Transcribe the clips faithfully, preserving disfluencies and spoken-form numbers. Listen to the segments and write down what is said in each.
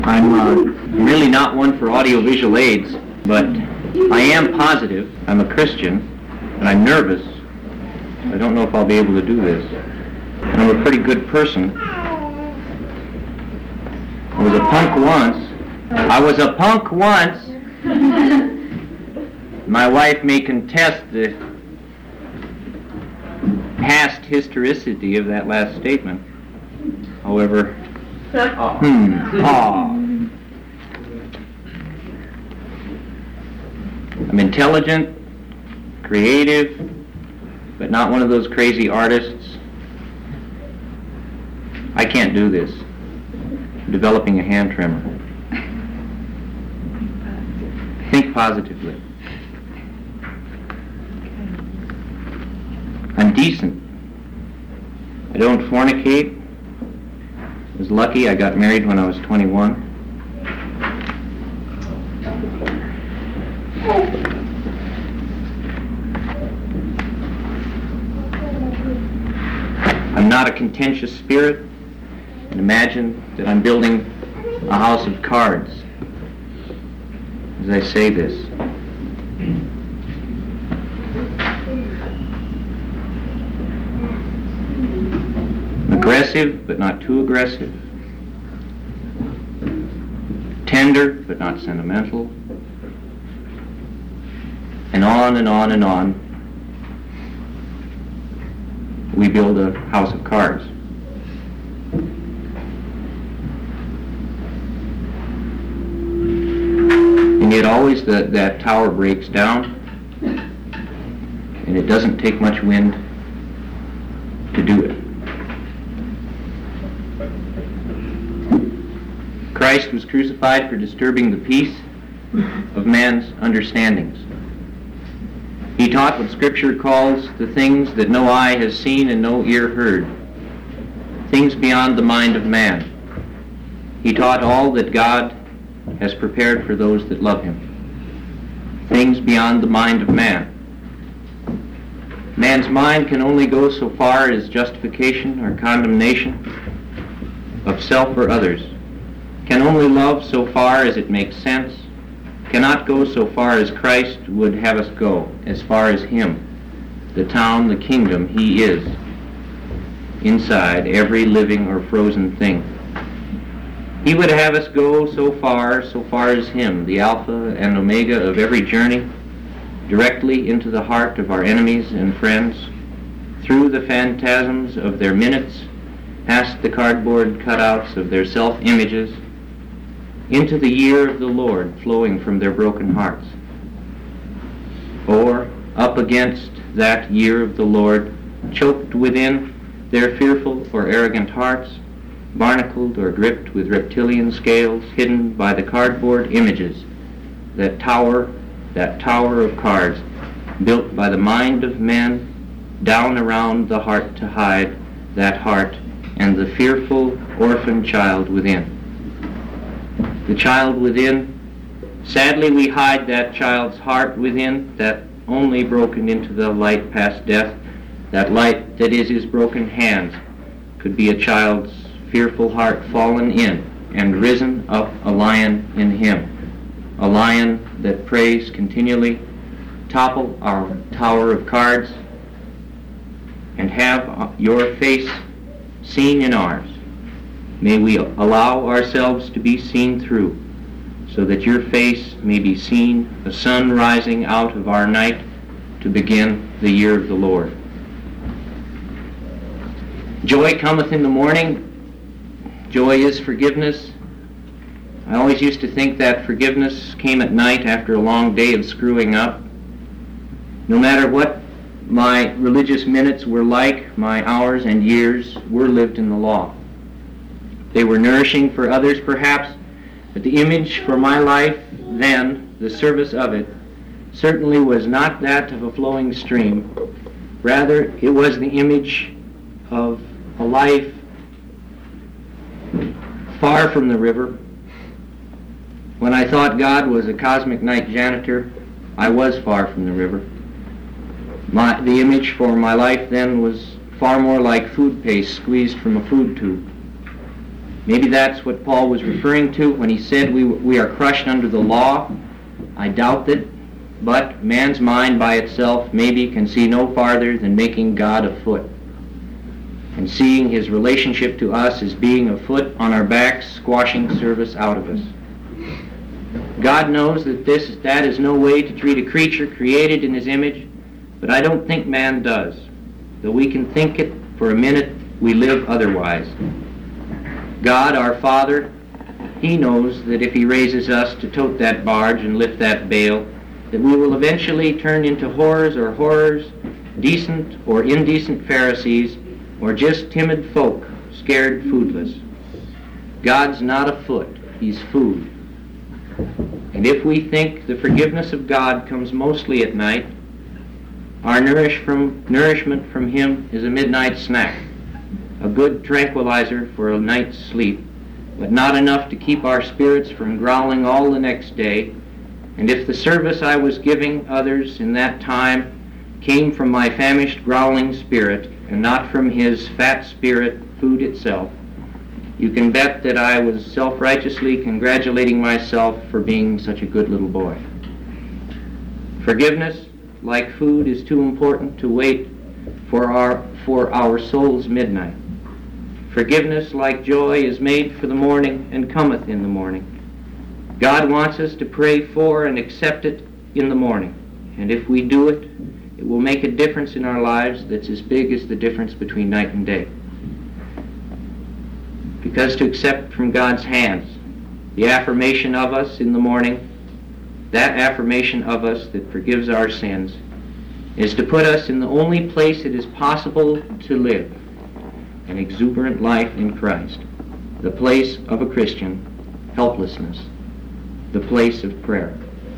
I'm uh, really not one for audiovisual aids, but I am positive. I'm a Christian, and I'm nervous. I don't know if I'll be able to do this. And I'm a pretty good person. I was a punk once. I was a punk once. My wife may contest the past historicity of that last statement. However, hmm, ah. I'm intelligent, creative, but not one of those crazy artists. I can't do this. I'm developing a hand tremor. Think positively. I'm decent. I don't fornicate. I was lucky I got married when I was twenty-one. I'm not a contentious spirit, and imagine that I'm building a house of cards as I say this. Aggressive, but not too aggressive. Tender, but not sentimental. And on and on and on, we build a house of cards. And yet always the, that tower breaks down, and it doesn't take much wind to do it. Christ was crucified for disturbing the peace of man's understandings. He taught what Scripture calls the things that no eye has seen and no ear heard, things beyond the mind of man. He taught all that God has prepared for those that love Him, things beyond the mind of man. Man's mind can only go so far as justification or condemnation of self or others, can only love so far as it makes sense, cannot go so far as Christ would have us go, as far as Him, the town, the kingdom He is, inside every living or frozen thing. He would have us go so far, so far as Him, the Alpha and Omega of every journey, directly into the heart of our enemies and friends, through the phantasms of their minutes, past the cardboard cutouts of their self-images, into the year of the Lord flowing from their broken hearts. Or up against that year of the Lord, choked within their fearful or arrogant hearts, barnacled or gripped with reptilian scales, hidden by the cardboard images, that tower, that tower of cards, built by the mind of men, down around the heart to hide that heart and the fearful orphan child within. The child within, sadly we hide that child's heart within, that only broken into the light past death, that light that is His broken hands, could be a child's fearful heart fallen in and risen up a lion in Him, a lion that prays continually, topple our tower of cards, and have your face seen in ours. May we allow ourselves to be seen through, so that your face may be seen, a sun rising out of our night to begin the year of the Lord. Joy cometh in the morning. Joy is forgiveness. I always used to think that forgiveness came at night after a long day of screwing up. No matter what my religious minutes were like, my hours and years were lived in the law. They were nourishing for others perhaps, but the image for my life then, the service of it, certainly was not that of a flowing stream. Rather, it was the image of a life far from the river. When I thought God was a cosmic night janitor, I was far from the river. My, the image for my life then was far more like food paste squeezed from a food tube. Maybe that's what Paul was referring to when he said we, we are crushed under the law. I doubt that, but man's mind by itself maybe can see no farther than making God a foot, and seeing his relationship to us as being a foot on our backs, squashing service out of us. God knows that this that is no way to treat a creature created in his image, but I don't think man does. Though we can think it for a minute, we live otherwise. God, our Father, he knows that if he raises us to tote that barge and lift that bale, that we will eventually turn into whores or horrors, decent or indecent Pharisees, or just timid folk, scared foodless. God's not a foot, he's food. And if we think the forgiveness of God comes mostly at night, our nourish from, nourishment from him is a midnight snack, a good tranquilizer for a night's sleep, but not enough to keep our spirits from growling all the next day. And if the service I was giving others in that time came from my famished, growling spirit, and not from his fat spirit, food itself, you can bet that I was self-righteously congratulating myself for being such a good little boy. Forgiveness, like food, is too important to wait for our, for our soul's midnight. Forgiveness, like joy, is made for the morning and cometh in the morning. God wants us to pray for and accept it in the morning. And if we do it, it will make a difference in our lives that's as big as the difference between night and day. Because to accept from God's hands the affirmation of us in the morning, that affirmation of us that forgives our sins, is to put us in the only place it is possible to live an exuberant life in Christ, the place of a Christian helplessness, the place of prayer.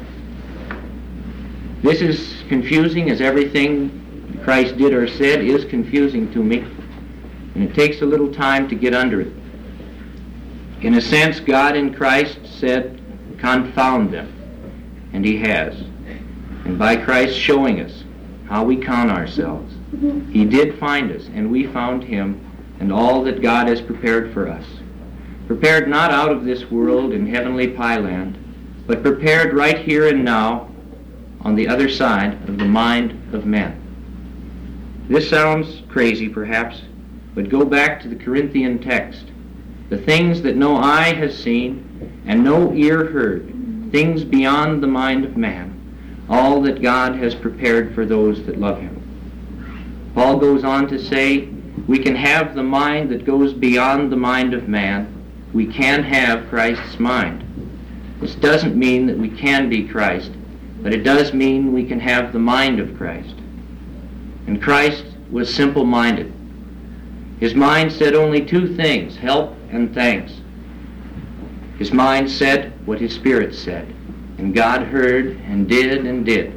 This is confusing, as everything Christ did or said is confusing to me, and it takes a little time to get under it. In a sense, God in Christ said, confound them, and he has. And by Christ showing us how we con ourselves, he did find us, and we found him, and all that God has prepared for us. Prepared not out of this world in heavenly pie-land, but prepared right here and now on the other side of the mind of men. This sounds crazy perhaps, but go back to the Corinthian text. The things that no eye has seen and no ear heard, things beyond the mind of man, all that God has prepared for those that love him. Paul goes on to say, we can have the mind that goes beyond the mind of man. We can have Christ's mind. This doesn't mean that we can be Christ, but it does mean we can have the mind of Christ. And Christ was simple-minded. His mind said only two things, help and thanks. His mind said what his spirit said, and God heard and did and did.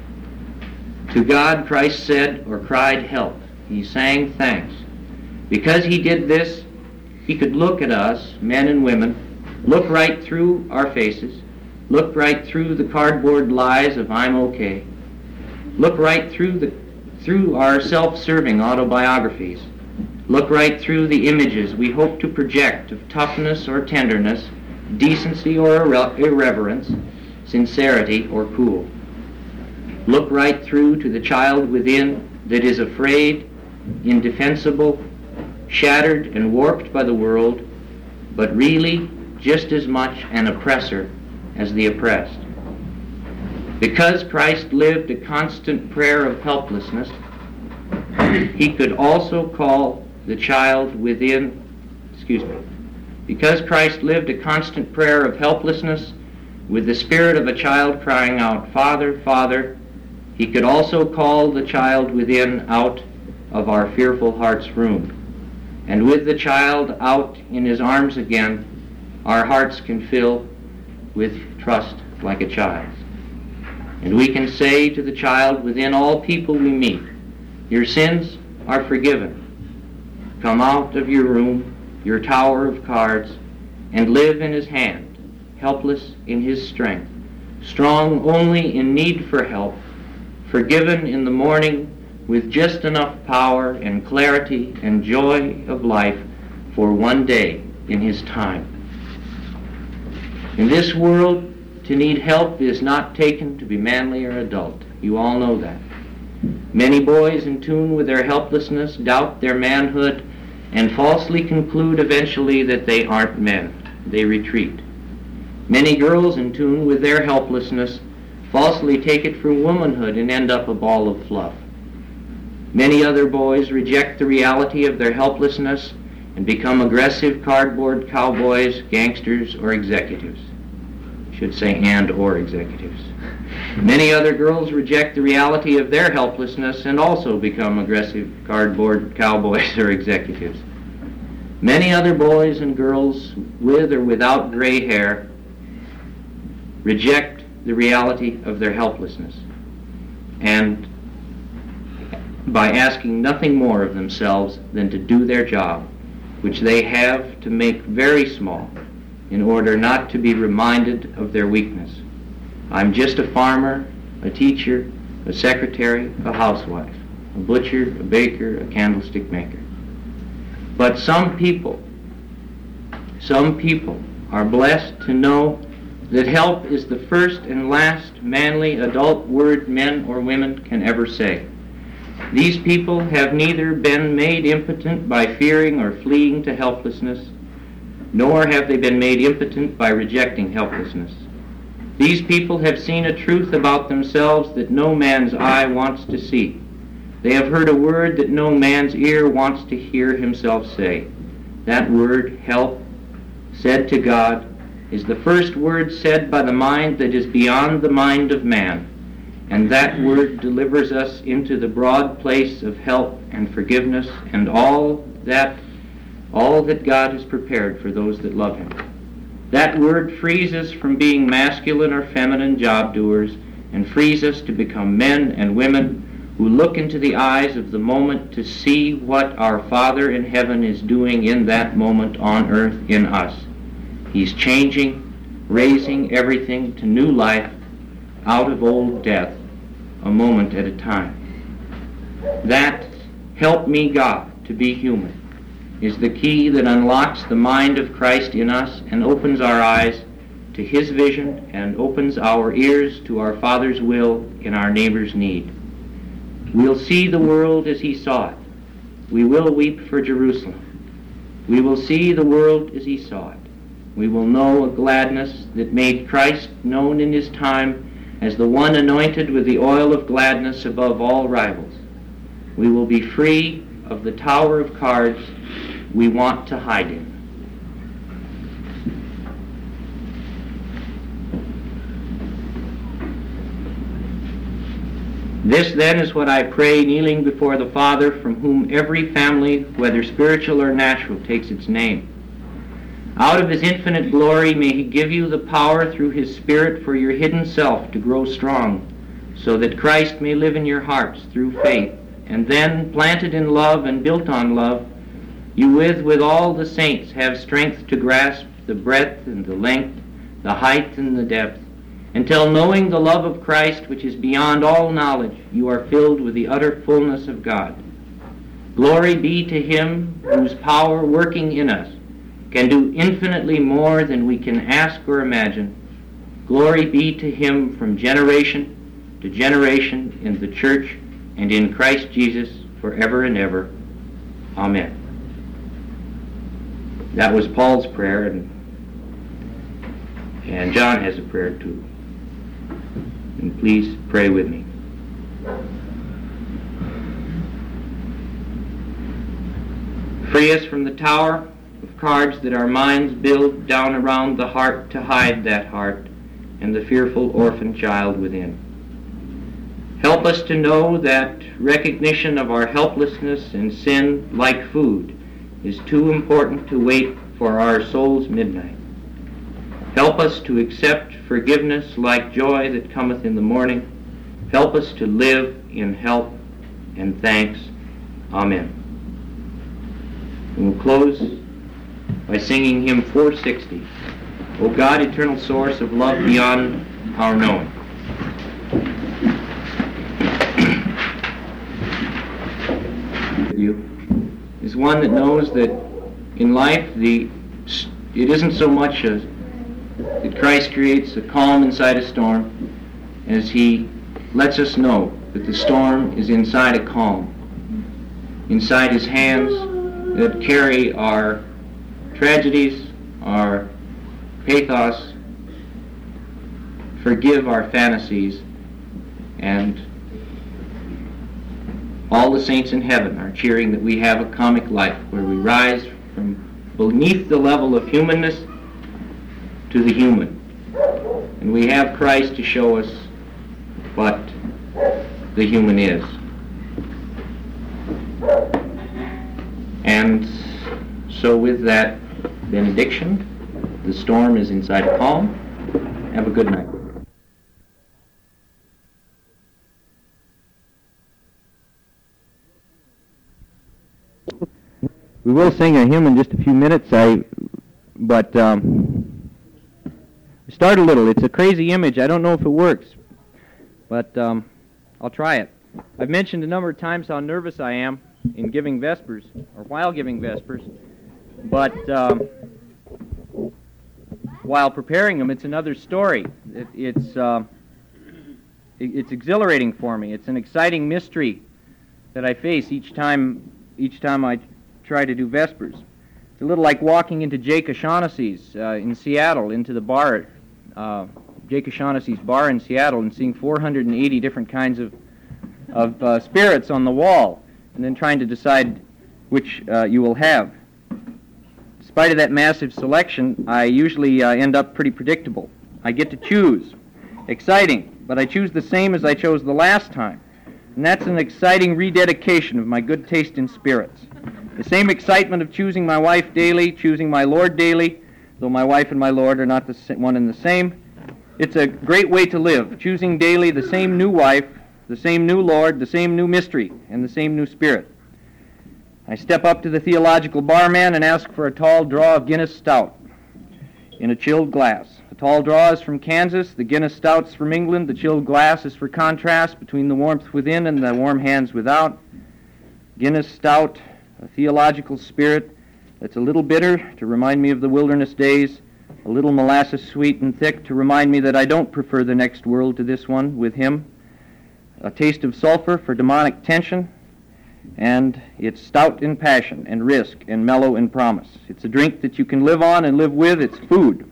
To God, Christ said or cried help. He sang thanks. Because he did this, he could look at us, men and women, look right through our faces, look right through the cardboard lies of I'm okay, look right through the through our self-serving autobiographies, look right through the images we hope to project of toughness or tenderness, decency or irre- irreverence, sincerity or cool. Look right through to the child within that is afraid, indefensible, shattered and warped by the world, but really just as much an oppressor as the oppressed. Because Christ lived a constant prayer of helplessness, he could also call the child within, excuse me, because Christ lived a constant prayer of helplessness with the spirit of a child crying out, Father, Father, he could also call the child within out of our fearful heart's room. And with the child out in his arms again, our hearts can fill with trust like a child's. And we can say to the child within all people we meet, your sins are forgiven. Come out of your room, your tower of cards, and live in his hand, helpless in his strength, strong only in need for help, forgiven in the morning with just enough power and clarity and joy of life for one day in his time. In this world, to need help is not taken to be manly or adult. You all know that. Many boys in tune with their helplessness doubt their manhood and falsely conclude eventually that they aren't men. They retreat. Many girls in tune with their helplessness falsely take it for womanhood and end up a ball of fluff. Many other boys reject the reality of their helplessness and become aggressive cardboard cowboys, gangsters, or executives. I should say and or executives. Many other girls reject the reality of their helplessness and also become aggressive cardboard cowboys or executives. Many other boys and girls with or without gray hair reject the reality of their helplessness and by asking nothing more of themselves than to do their job, which they have to make very small in order not to be reminded of their weakness. I'm just a farmer, a teacher, a secretary, a housewife, a butcher, a baker, a candlestick maker. But some people, some people are blessed to know that help is the first and last manly adult word men or women can ever say. These people have neither been made impotent by fearing or fleeing to helplessness, nor have they been made impotent by rejecting helplessness. These people have seen a truth about themselves that no man's eye wants to see. They have heard a word that no man's ear wants to hear himself say. That word, help, said to God, is the first word said by the mind that is beyond the mind of man. And that word delivers us into the broad place of help and forgiveness and all that all that God has prepared for those that love him. That word frees us from being masculine or feminine job doers and frees us to become men and women who look into the eyes of the moment to see what our Father in heaven is doing in that moment on earth in us. He's changing, raising everything to new life out of old death, a moment at a time. That help me God to be human is the key that unlocks the mind of Christ in us and opens our eyes to his vision and opens our ears to our Father's will in our neighbor's need. We'll see the world as he saw it. We will weep for Jerusalem. We will see the world as he saw it. We will know a gladness that made Christ known in his time as the one anointed with the oil of gladness above all rivals. We will be free of the tower of cards we want to hide in. This then is what I pray, kneeling before the Father, from whom every family, whether spiritual or natural, takes its name. Out of his infinite glory may he give you the power through his Spirit for your hidden self to grow strong, so that Christ may live in your hearts through faith, and then, planted in love and built on love, you with, with all the saints have strength to grasp the breadth and the length, the height and the depth, until knowing the love of Christ, which is beyond all knowledge, you are filled with the utter fullness of God. Glory be to him whose power working in us can do infinitely more than we can ask or imagine. Glory be to him from generation to generation in the church and in Christ Jesus forever and ever. Amen. That was Paul's prayer, and, and John has a prayer too. And please pray with me. Free us from the tower of cards that our minds build down around the heart to hide that heart and the fearful orphan child within. Help us to know that recognition of our helplessness and sin, like food, is too important to wait for our soul's midnight. Help us to accept forgiveness like joy that cometh in the morning. Help us to live in help and thanks. Amen. And we'll close by singing hymn four sixty. O God, eternal source of love beyond our knowing. You is one that knows that in life the it isn't so much a, that Christ creates a calm inside a storm as he lets us know that the storm is inside a calm, inside his hands that carry our tragedies, our pathos, forgive our fantasies, and all the saints in heaven are cheering that we have a comic life where we rise from beneath the level of humanness to the human. And we have Christ to show us what the human is. And so with that benediction, the storm is inside a calm. Have a good night. We will sing a hymn in just a few minutes, I, but um, start a little. It's a crazy image. I don't know if it works, but um, I'll try it. I've mentioned a number of times how nervous I am in giving Vespers, or while giving Vespers, but um, while preparing them, it's another story. It, it's, uh, it, it's exhilarating for me. It's an exciting mystery that I face each time, each time I try to do Vespers. It's a little like walking into Jake O'Shaughnessy's uh, in Seattle, into the bar, uh, Jake O'Shaughnessy's bar in Seattle, and seeing four hundred eighty different kinds of, of uh, spirits on the wall, and then trying to decide which uh, you will have. In spite of that massive selection, I usually uh, end up pretty predictable. I get to choose. Exciting, but I choose the same as I chose the last time. And that's an exciting rededication of my good taste in spirits. The same excitement of choosing my wife daily, choosing my Lord daily, though my wife and my Lord are not the one and the same. It's a great way to live, choosing daily the same new wife, the same new Lord, the same new mystery, and the same new spirit. I step up to the theological barman and ask for a tall draw of Guinness Stout in a chilled glass. The tall draw is from Kansas, the Guinness Stout's from England, the chilled glass is for contrast between the warmth within and the warm hands without. Guinness Stout, a theological spirit that's a little bitter to remind me of the wilderness days, a little molasses sweet and thick to remind me that I don't prefer the next world to this one with him, a taste of sulfur for demonic tension, and it's stout in passion and risk and mellow in promise. It's a drink that you can live on and live with. It's food.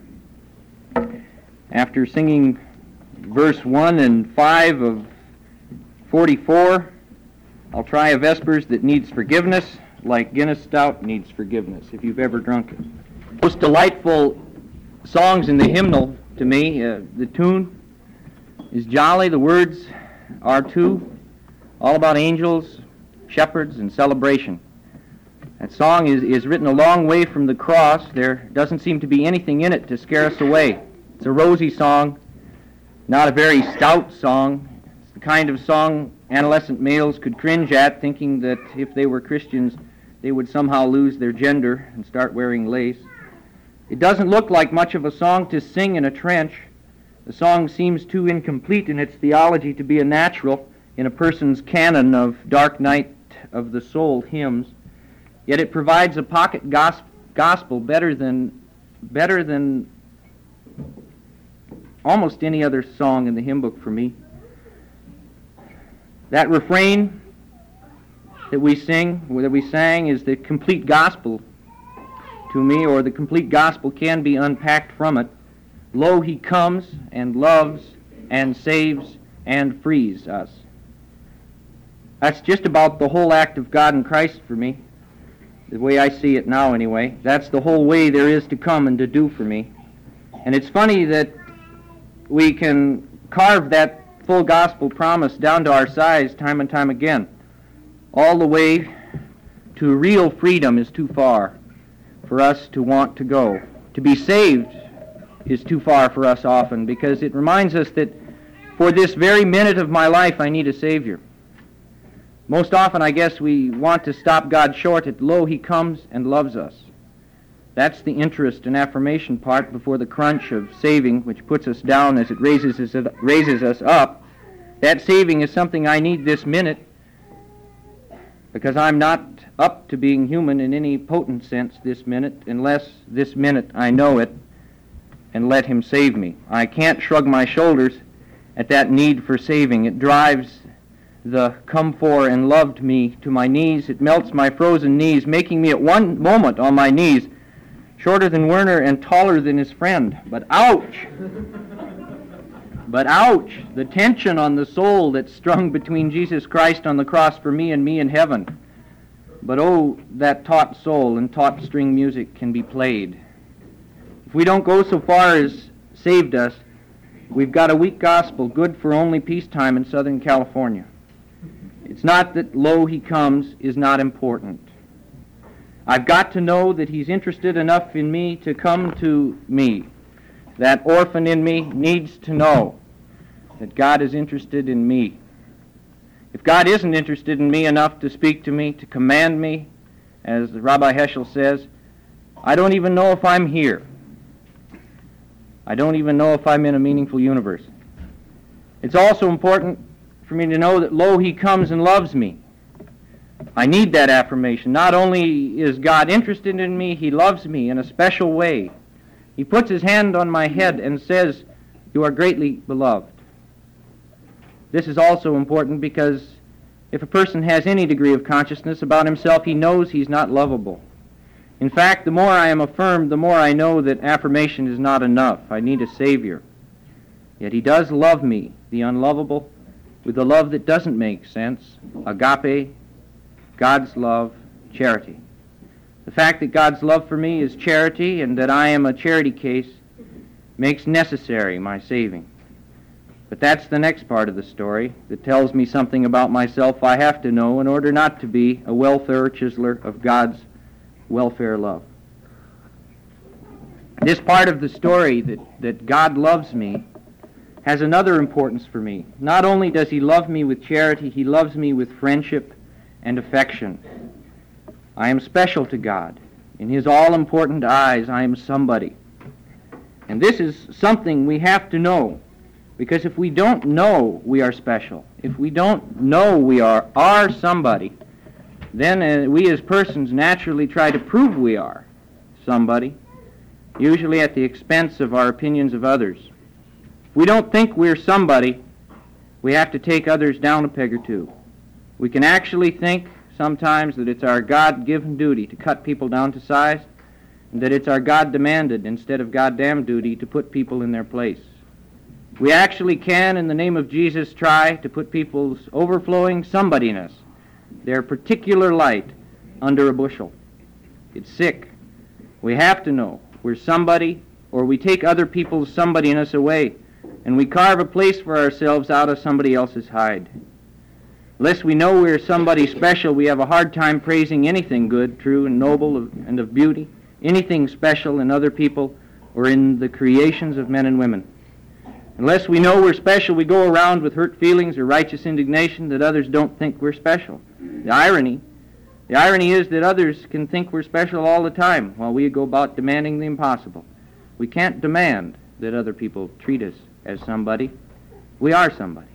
After singing verse one and five of forty-four, I'll try a Vespers that needs forgiveness, like Guinness Stout needs forgiveness, if you've ever drunk it. Most delightful songs in the hymnal to me, uh, the tune is jolly, the words are too, all about angels, shepherds, and celebration. That song is, is written a long way from the cross. There doesn't seem to be anything in it to scare us away. It's a rosy song, not a very stout song. It's the kind of song adolescent males could cringe at, thinking that if they were Christians, they would somehow lose their gender and start wearing lace. It doesn't look like much of a song to sing in a trench. The song seems too incomplete in its theology to be a natural in a person's canon of Dark Night of the Soul hymns. Yet it provides a pocket gos- gospel better than better than almost any other song in the hymn book for me. That refrain that we sing, that we sang, is the complete gospel to me, or the complete gospel can be unpacked from it. Lo, he comes and loves and saves and frees us. That's just about the whole act of God and Christ for me, the way I see it now anyway. That's the whole way there is to come and to do for me. And it's funny that we can carve that full gospel promise down to our size time and time again. All the way to real freedom is too far for us to want to go. To be saved is too far for us often, because it reminds us that for this very minute of my life I need a Savior. Most often, I guess, we want to stop God short at, lo, he comes and loves us. That's the interest and affirmation part before the crunch of saving, which puts us down as it raises us, raises us up. That saving is something I need this minute. because I'm not up to being human in any potent sense this minute, unless this minute I know it and let him save me. I can't shrug my shoulders at that need for saving. It drives the come for and loved me to my knees. It melts my frozen knees, making me at one moment on my knees shorter than Werner and taller than his friend. But ouch! But ouch! The tension on the soul that's strung between Jesus Christ on the cross for me and me in heaven. But oh, that taut soul and taut string music can be played. If we don't go so far as saved us, we've got a weak gospel, good for only peacetime in Southern California. It's not that lo, he comes is not important. I've got to know that he's interested enough in me to come to me. That orphan in me needs to know that God is interested in me. If God isn't interested in me enough to speak to me, to command me, as Rabbi Heschel says, I don't even know if I'm here. I don't even know if I'm in a meaningful universe. It's also important for me to know that, lo, he comes and loves me. I need that affirmation. Not only is God interested in me, he loves me in a special way. He puts his hand on my head and says, you are greatly beloved. This is also important because if a person has any degree of consciousness about himself, he knows he's not lovable. In fact, the more I am affirmed, the more I know that affirmation is not enough. I need a Savior. Yet he does love me, the unlovable, with the love that doesn't make sense, agape, God's love, charity. The fact that God's love for me is charity and that I am a charity case makes necessary my saving. But that's the next part of the story that tells me something about myself I have to know in order not to be a welfare chiseler of God's welfare love. This part of the story that, that God loves me has another importance for me. Not only does he love me with charity, he loves me with friendship and affection. I am special to God. In his all-important eyes, I am somebody. And this is something we have to know, because if we don't know we are special, if we don't know we are, are somebody, then uh, we as persons naturally try to prove we are somebody, usually at the expense of our opinions of others. If we don't think we're somebody, we have to take others down a peg or two. We can actually think sometimes that it's our God-given duty to cut people down to size, and that it's our God-demanded instead of God-damned duty to put people in their place. We actually can, in the name of Jesus, try to put people's overflowing somebodyness, their particular light, under a bushel. It's sick. We have to know we're somebody, or we take other people's somebodyness away, and we carve a place for ourselves out of somebody else's hide. Unless we know we're somebody special, we have a hard time praising anything good, true, and noble, and of beauty, anything special in other people or in the creations of men and women. Unless we know we're special, we go around with hurt feelings or righteous indignation that others don't think we're special. The irony, the irony is that others can think we're special all the time while we go about demanding the impossible. We can't demand that other people treat us as somebody. We are somebody.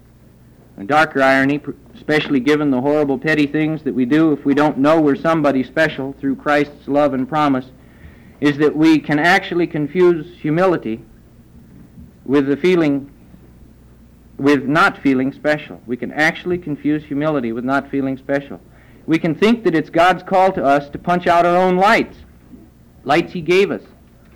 A darker irony, especially given the horrible petty things that we do if we don't know we're somebody special through Christ's love and promise, is that we can actually confuse humility with the feeling, with not feeling special. We can actually confuse humility with not feeling special. We can think that it's God's call to us to punch out our own lights, lights he gave us.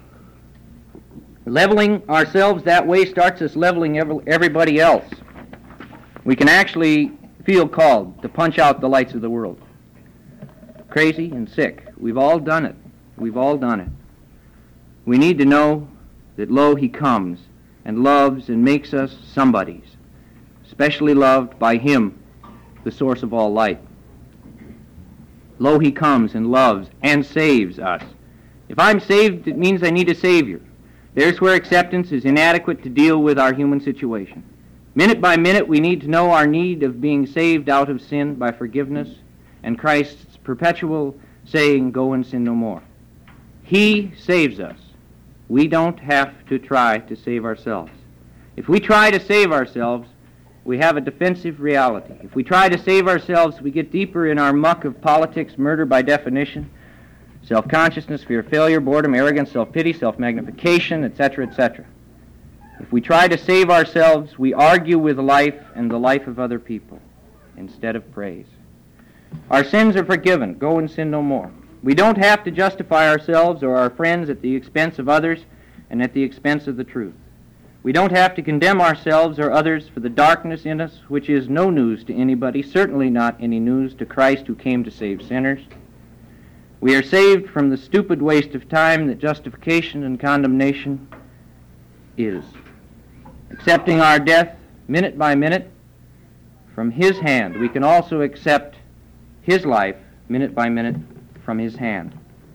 Leveling ourselves that way starts us leveling everybody else. We can actually feel called to punch out the lights of the world. Crazy and sick. We've all done it. We've all done it. We need to know that, lo, he comes and loves and makes us somebodies, specially loved by him, the source of all light. Lo, he comes and loves and saves us. If I'm saved, it means I need a Savior. There's where acceptance is inadequate to deal with our human situation. Minute by minute, we need to know our need of being saved out of sin by forgiveness and Christ's perpetual saying, go and sin no more. He saves us. We don't have to try to save ourselves. If we try to save ourselves, we have a defensive reality. If we try to save ourselves, we get deeper in our muck of politics, murder by definition, self-consciousness, fear of failure, boredom, arrogance, self-pity, self-magnification, et cetera, et cetera. If we try to save ourselves, we argue with life and the life of other people instead of praise. Our sins are forgiven. Go and sin no more. We don't have to justify ourselves or our friends at the expense of others and at the expense of the truth. We don't have to condemn ourselves or others for the darkness in us, which is no news to anybody, certainly not any news to Christ who came to save sinners. We are saved from the stupid waste of time that justification and condemnation is. Accepting our death minute by minute from His hand, we can also accept His life minute by minute from His hand.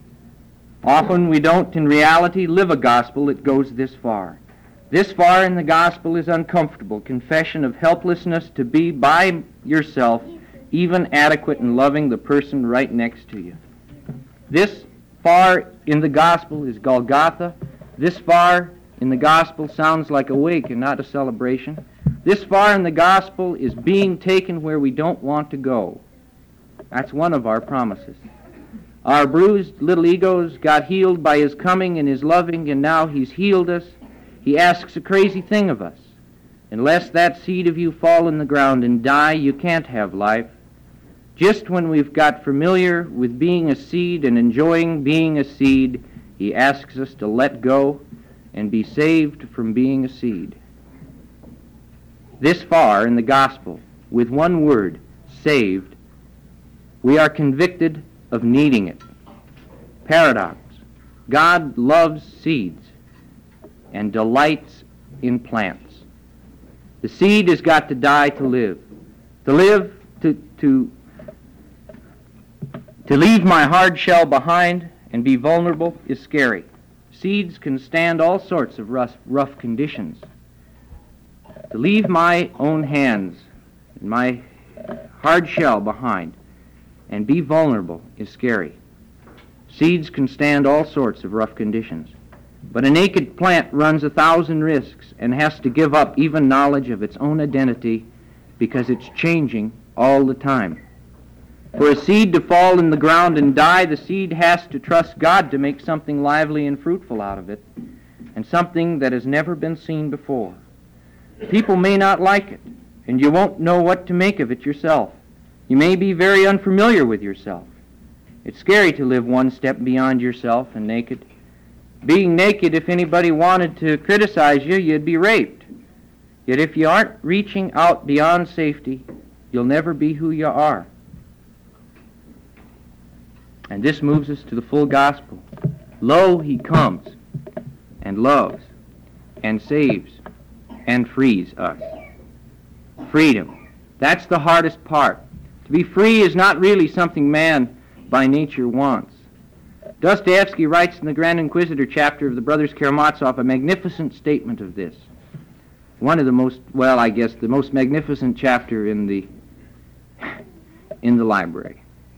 Often we don't, in reality, live a gospel that goes this far. This far in the gospel is uncomfortable, confession of helplessness to be by yourself even adequate in loving the person right next to you. This far in the gospel is Golgotha. This far in the gospel sounds like a wake and not a celebration. This far in the gospel is being taken where we don't want to go. That's one of our promises. Our bruised little egos got healed by His coming and His loving, and now He's healed us. He asks a crazy thing of us. Unless that seed of you fall in the ground and die, you can't have life. Just when we've got familiar with being a seed and enjoying being a seed, He asks us to let go and be saved from being a seed. This far in the gospel, with one word, saved, we are convicted of needing it. Paradox. God loves seeds and delights in plants. The seed has got to die to live. To live, to, to, to leave my hard shell behind and be vulnerable is scary. Seeds can stand all sorts of rough, rough conditions. To leave my own hands and my hard shell behind and be vulnerable is scary. Seeds can stand all sorts of rough conditions. But a naked plant runs a thousand risks and has to give up even knowledge of its own identity because it's changing all the time. For a seed to fall in the ground and die, the seed has to trust God to make something lively and fruitful out of it, and something that has never been seen before. People may not like it, and you won't know what to make of it yourself. You may be very unfamiliar with yourself. It's scary to live one step beyond yourself and naked. Being naked, if anybody wanted to criticize you, you'd be raped. Yet if you aren't reaching out beyond safety, you'll never be who you are. And this moves us to the full gospel. Lo, He comes and loves and saves and frees us. Freedom. That's the hardest part. To be free is not really something man by nature wants. Dostoevsky writes in the Grand Inquisitor chapter of the Brothers Karamazov a magnificent statement of this. One of the most, well, I guess the most magnificent chapter in the in the library.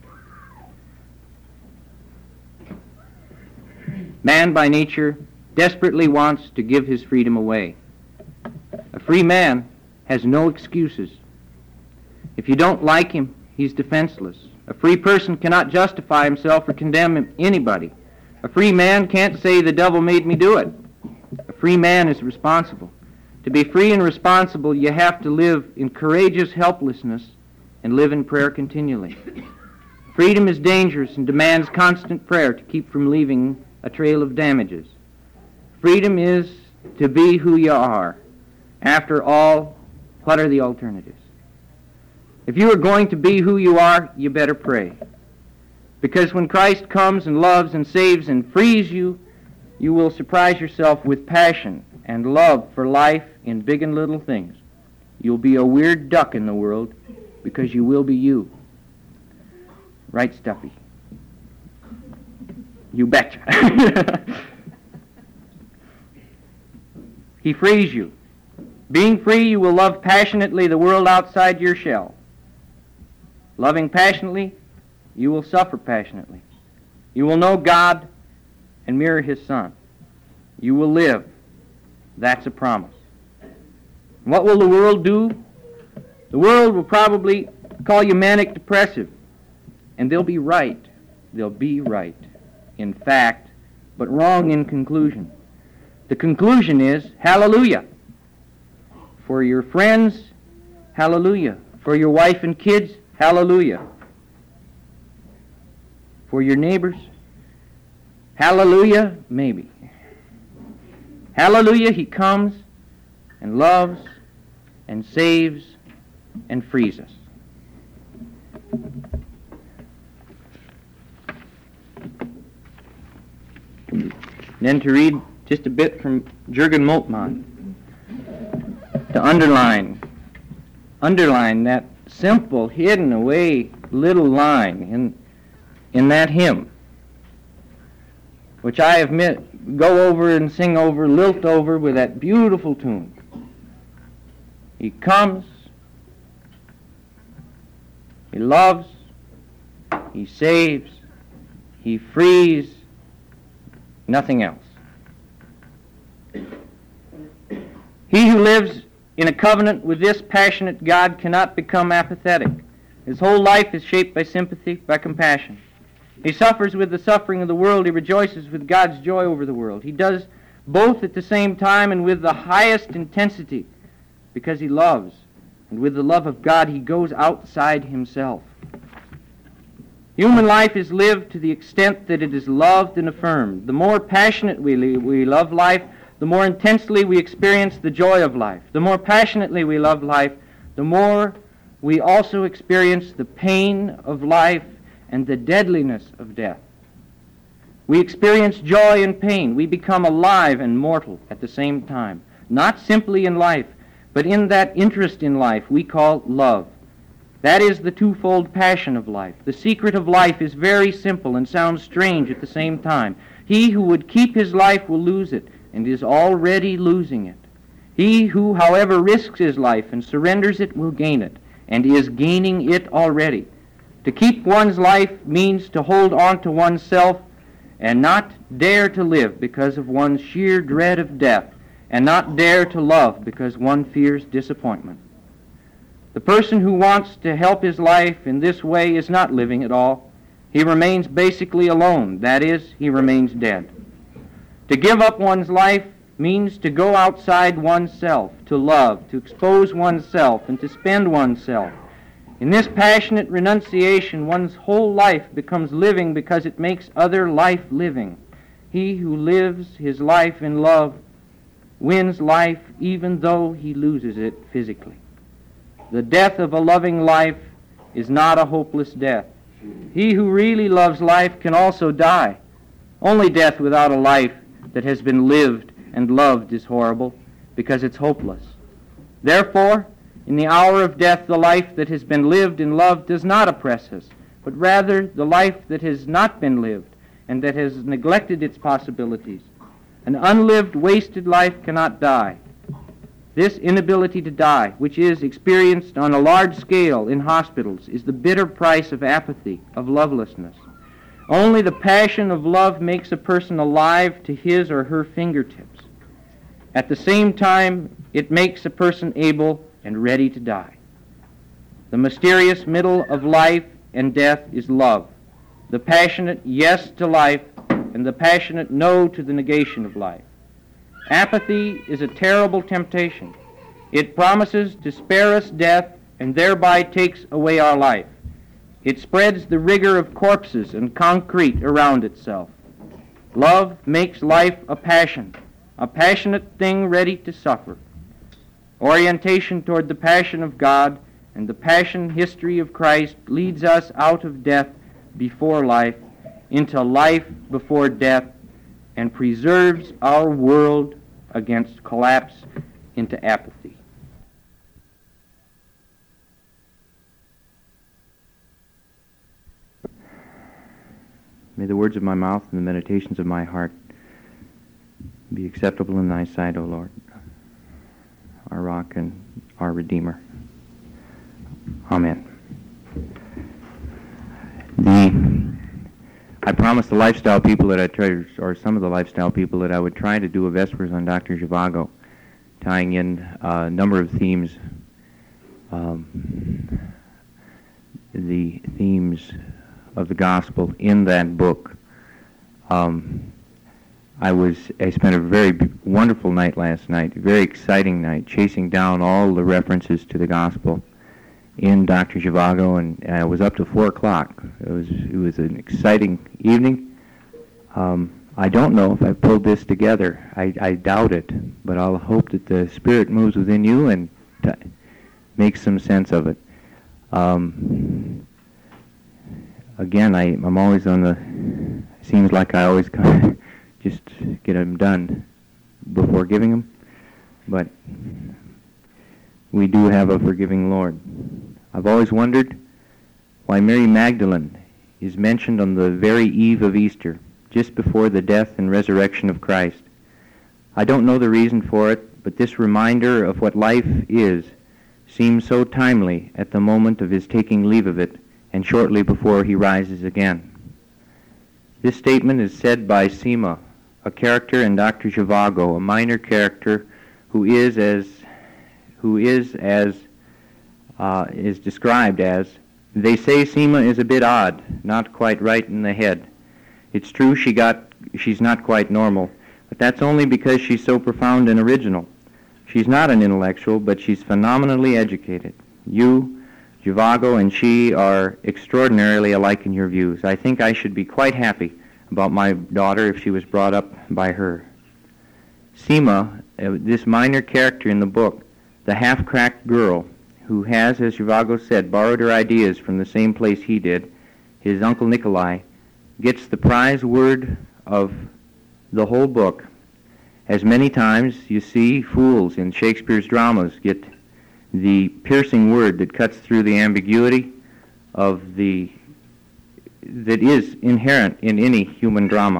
Man by nature desperately wants to give his freedom away. A free man has no excuses. If you don't like him, he's defenseless. A free person cannot justify himself or condemn anybody. A free man can't say the devil made me do it. A free man is responsible. To be free and responsible, you have to live in courageous helplessness and live in prayer continually. Freedom is dangerous and demands constant prayer to keep from leaving a trail of damages. Freedom is to be who you are. After all, what are the alternatives? If you are going to be who you are, you better pray. Because when Christ comes and loves and saves and frees you, you will surprise yourself with passion and love for life in big and little things. You'll be a weird duck in the world because you will be you. Right, Stuffy? You betcha. He frees you. Being free, you will love passionately the world outside your shell. Loving passionately, you will suffer passionately. You will know God and mirror His Son. You will live. That's a promise. What will the world do The world will probably call you manic depressive, and they'll be right. They'll be right in fact, but wrong in conclusion. The conclusion is hallelujah. For your friends, hallelujah. For your wife and kids, hallelujah. For your neighbors, hallelujah, maybe. Hallelujah, he comes and loves and saves and frees us. Then to read just a bit from Jürgen Moltmann, to underline, underline that simple, hidden away little line in, in that hymn, which I admit, go over and sing over, lilt over with that beautiful tune. He comes, he loves, he saves, he frees, nothing else. He who lives in a covenant with this passionate God cannot become apathetic. His whole life is shaped by sympathy, by compassion. He suffers with the suffering of the world. He rejoices with God's joy over the world. He does both at the same time and with the highest intensity because he loves. And with the love of God, he goes outside himself. Human life is lived to the extent that it is loved and affirmed. The more passionately we love life, the more intensely we experience the joy of life. The more passionately we love life, the more we also experience the pain of life and the deadliness of death. We experience joy and pain. We become alive and mortal at the same time, not simply in life, but in that interest in life we call love. That is the twofold passion of life. The secret of life is very simple and sounds strange at the same time. He who would keep his life will lose it, and is already losing it. He who, however, risks his life and surrenders it will gain it, and is gaining it already. To keep one's life means to hold on to oneself and not dare to live because of one's sheer dread of death, and not dare to love because one fears disappointment. The person who wants to help his life in this way is not living at all. He remains basically alone. That is, he remains dead. To give up one's life means to go outside oneself, to love, to expose oneself, and to spend oneself. In this passionate renunciation, one's whole life becomes living because it makes other life living. He who lives his life in love wins life even though he loses it physically. The death of a loving life is not a hopeless death. He who really loves life can also die. Only death without a life that has been lived and loved is horrible because it's hopeless. Therefore, in the hour of death, the life that has been lived and loved does not oppress us, but rather the life that has not been lived and that has neglected its possibilities. An unlived, wasted life cannot die. This inability to die, which is experienced on a large scale in hospitals, is the bitter price of apathy, of lovelessness. Only the passion of love makes a person alive to his or her fingertips. At the same time, it makes a person able and ready to die. The mysterious middle of life and death is love, the passionate yes to life and the passionate no to the negation of life. Apathy is a terrible temptation. It promises to spare us death and thereby takes away our life. It spreads the rigor of corpses and concrete around itself. Love makes life a passion, a passionate thing ready to suffer. Orientation toward the passion of God and the passion history of Christ leads us out of death before life into life before death and preserves our world against collapse into apathy. May the words of my mouth and the meditations of my heart be acceptable in thy sight, O Lord, our rock and our Redeemer. Amen. The I promised the lifestyle people that I tried, or some of the lifestyle people, that I would try to do a Vespers on Doctor Zhivago, tying in a number of themes um, the themes of the gospel in that book. Um, I was I spent a very b- wonderful night last night, a very exciting night, chasing down all the references to the gospel in Doctor Zhivago, and I was up to four o'clock. It was it was an exciting evening. Um, I don't know if I pulled this together. I, I doubt it, but I'll hope that the Spirit moves within you and t- makes some sense of it. Um, again, I, I'm always on the. Seems like I always kind of just get them done before giving them, but we do have a forgiving Lord. I've always wondered why Mary Magdalene is mentioned on the very eve of Easter, just before the death and resurrection of Christ. I don't know the reason for it, but this reminder of what life is seems so timely at the moment of his taking leave of it and shortly before he rises again. This statement is said by Seema, a character in Doctor Zhivago, a minor character who is as who is as uh, is described as, they say Seema is a bit odd, not quite right in the head. It's true she got she's not quite normal, but that's only because she's so profound and original. She's not an intellectual, but she's phenomenally educated. You, Zhivago, and she are extraordinarily alike in your views. I think I should be quite happy about my daughter if she was brought up by her. Seema, uh, this minor character in the book, the half-cracked girl, who has, as Zhivago said, borrowed her ideas from the same place he did, his Uncle Nikolai, gets the prize word of the whole book. As many times you see fools in Shakespeare's dramas get the piercing word that cuts through the ambiguity of the that is inherent in any human drama.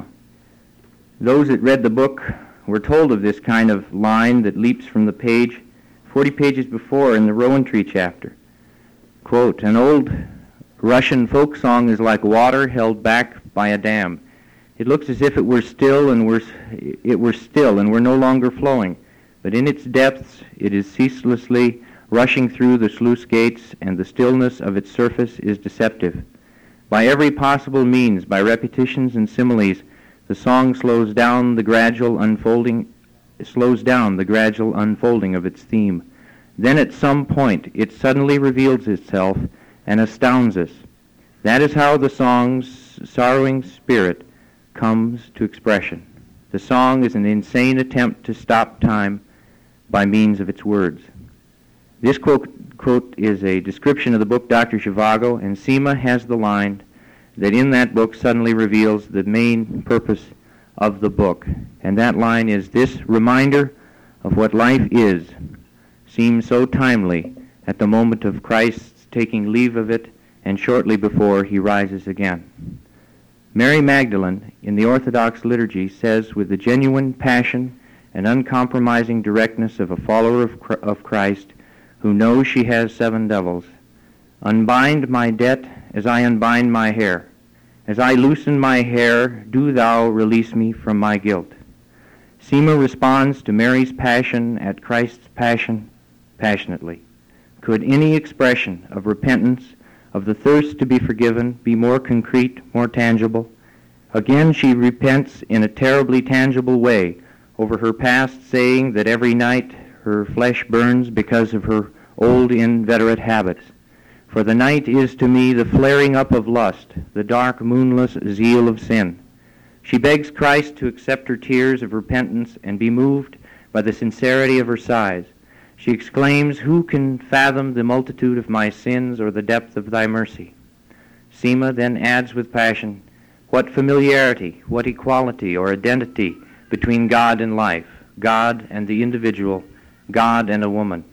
Those that read the book were told of this kind of line that leaps from the page forty pages before in the Rowan Tree chapter. Quote, an old Russian folk song is like water held back by a dam. It looks as if it were still and were it were still and were no longer flowing, but in its depths it is ceaselessly rushing through the sluice gates, and the stillness of its surface is deceptive. By every possible means, by repetitions and similes, the song slows down the gradual unfolding slows down the gradual unfolding of its theme. Then at some point it suddenly reveals itself and astounds us. That is how the song's sorrowing spirit comes to expression. The song is an insane attempt to stop time by means of its words. This quote, quote is a description of the book Doctor Zhivago, and Seema has the line that in that book suddenly reveals the main purpose of the book. And that line is, this reminder of what life is seems so timely at the moment of Christ's taking leave of it and shortly before he rises again. Mary Magdalene, in the Orthodox liturgy, says with the genuine passion and uncompromising directness of a follower of, of Christ who knows she has seven devils, unbind my debt as I unbind my hair. As I loosen my hair, do thou release me from my guilt. Seema responds to Mary's passion at Christ's passion passionately. Could any expression of repentance, of the thirst to be forgiven, be more concrete, more tangible? Again, she repents in a terribly tangible way over her past, saying that every night her flesh burns because of her old inveterate habits. For the night is to me the flaring up of lust, the dark, moonless zeal of sin. She begs Christ to accept her tears of repentance and be moved by the sincerity of her sighs. She exclaims, who can fathom the multitude of my sins or the depth of thy mercy? Seema then adds with passion, what familiarity, what equality or identity between God and life, God and the individual, God and a woman.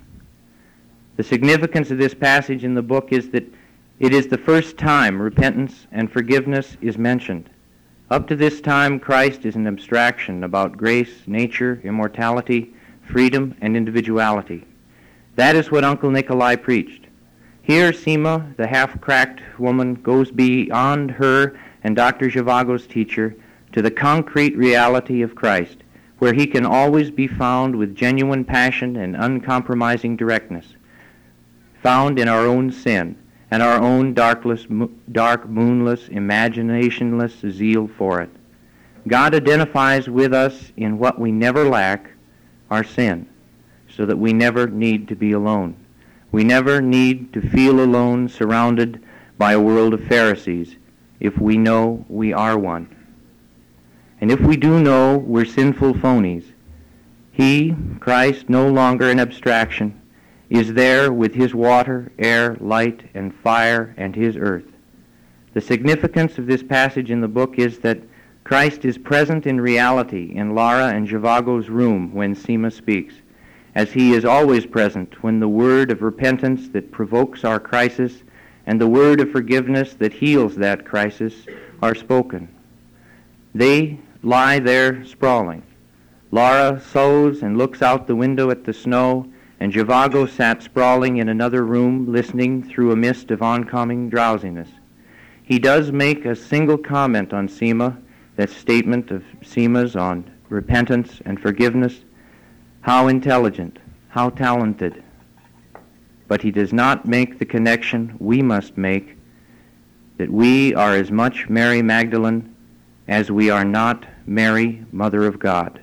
The significance of this passage in the book is that it is the first time repentance and forgiveness is mentioned. Up to this time, Christ is an abstraction about grace, nature, immortality, freedom, and individuality. That is what Uncle Nikolai preached. Here, Seema, the half-cracked woman, goes beyond her and Doctor Zhivago's teacher to the concrete reality of Christ, where he can always be found with genuine passion and uncompromising directness. found in our own sin and our own darkless, dark, moonless, imaginationless zeal for it. God identifies with us in what we never lack, our sin, so that we never need to be alone. We never need to feel alone, surrounded by a world of Pharisees, if we know we are one. And if we do know we're sinful phonies, He, Christ, no longer an abstraction, is there with His water, air, light, and fire, and His earth. The significance of this passage in the book is that Christ is present in reality in Lara and Zhivago's room when Seema speaks, as He is always present when the word of repentance that provokes our crisis and the word of forgiveness that heals that crisis are spoken. They lie there sprawling. Lara sews and looks out the window at the snow, and Zhivago sat sprawling in another room, listening through a mist of oncoming drowsiness. He does make a single comment on Seema, that statement of Seema's on repentance and forgiveness. How intelligent, how talented. But he does not make the connection we must make, that we are as much Mary Magdalene as we are not Mary, Mother of God.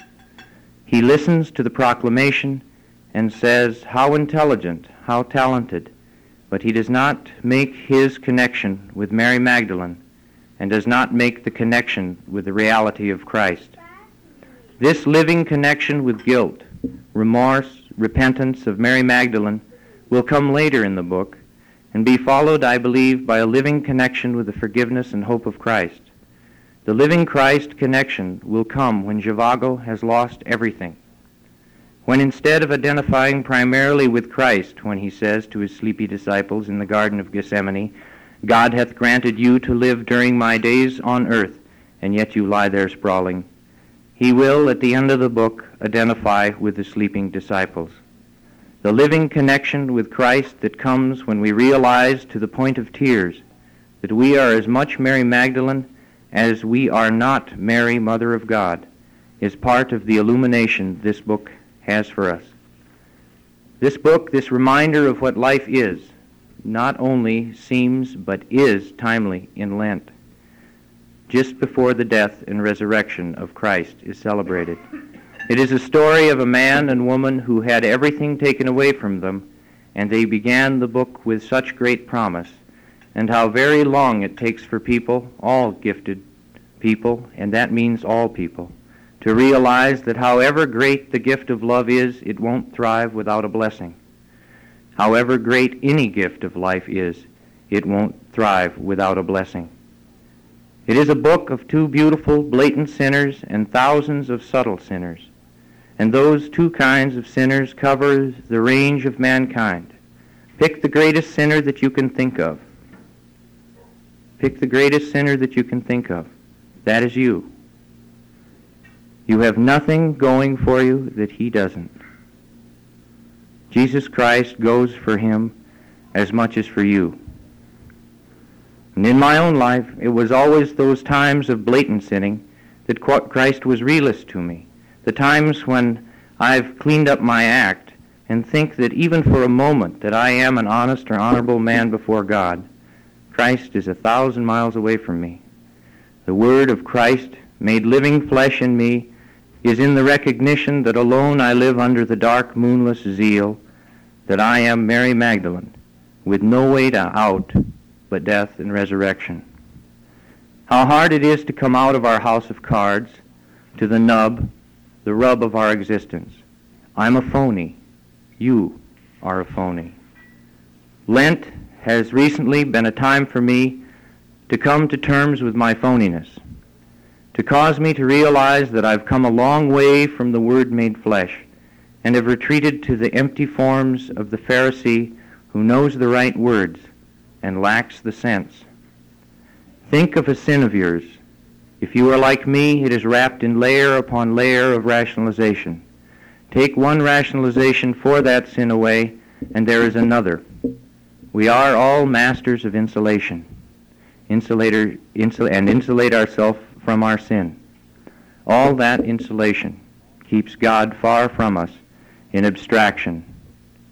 He listens to the proclamation and says, how intelligent, how talented, but he does not make his connection with Mary Magdalene and does not make the connection with the reality of Christ. This living connection with guilt, remorse, repentance of Mary Magdalene will come later in the book and be followed, I believe, by a living connection with the forgiveness and hope of Christ. The living Christ connection will come when Zhivago has lost everything. When instead of identifying primarily with Christ, when he says to his sleepy disciples in the Garden of Gethsemane, God hath granted you to live during my days on earth, and yet you lie there sprawling, he will, at the end of the book, identify with the sleeping disciples. The living connection with Christ that comes when we realize to the point of tears that we are as much Mary Magdalene as we are not Mary, Mother of God, is part of the illumination this book has for us. This book, this reminder of what life is, not only seems but is timely in Lent, just before the death and resurrection of Christ is celebrated. It is a story of a man and woman who had everything taken away from them, and they began the book with such great promise, and how very long it takes for people, all gifted people, and that means all people, to realize that however great the gift of love is, it won't thrive without a blessing. However great any gift of life is, it won't thrive without a blessing. It is a book of two beautiful, blatant sinners and thousands of subtle sinners. And those two kinds of sinners cover the range of mankind. Pick the greatest sinner that you can think of. Pick the greatest sinner that you can think of. That is you. You have nothing going for you that he doesn't. Jesus Christ goes for him as much as for you. And in my own life, it was always those times of blatant sinning that Christ was realist to me. The times when I've cleaned up my act and think that even for a moment that I am an honest or honorable man before God, Christ is a thousand miles away from me. The word of Christ made living flesh in me is in the recognition that alone I live under the dark, moonless zeal, that I am Mary Magdalene, with no way to out but death and resurrection. How hard it is to come out of our house of cards to the nub, the rub of our existence. I'm a phony. You are a phony. Lent has recently been a time for me to come to terms with my phoniness, to cause me to realize that I've come a long way from the Word made flesh and have retreated to the empty forms of the Pharisee who knows the right words and lacks the sense. Think of a sin of yours. If you are like me, it is wrapped in layer upon layer of rationalization. Take one rationalization for that sin away, and there is another. We are all masters of insulation, insulator, insul- and insulate ourselves from our sin. All that insulation keeps God far from us in abstraction.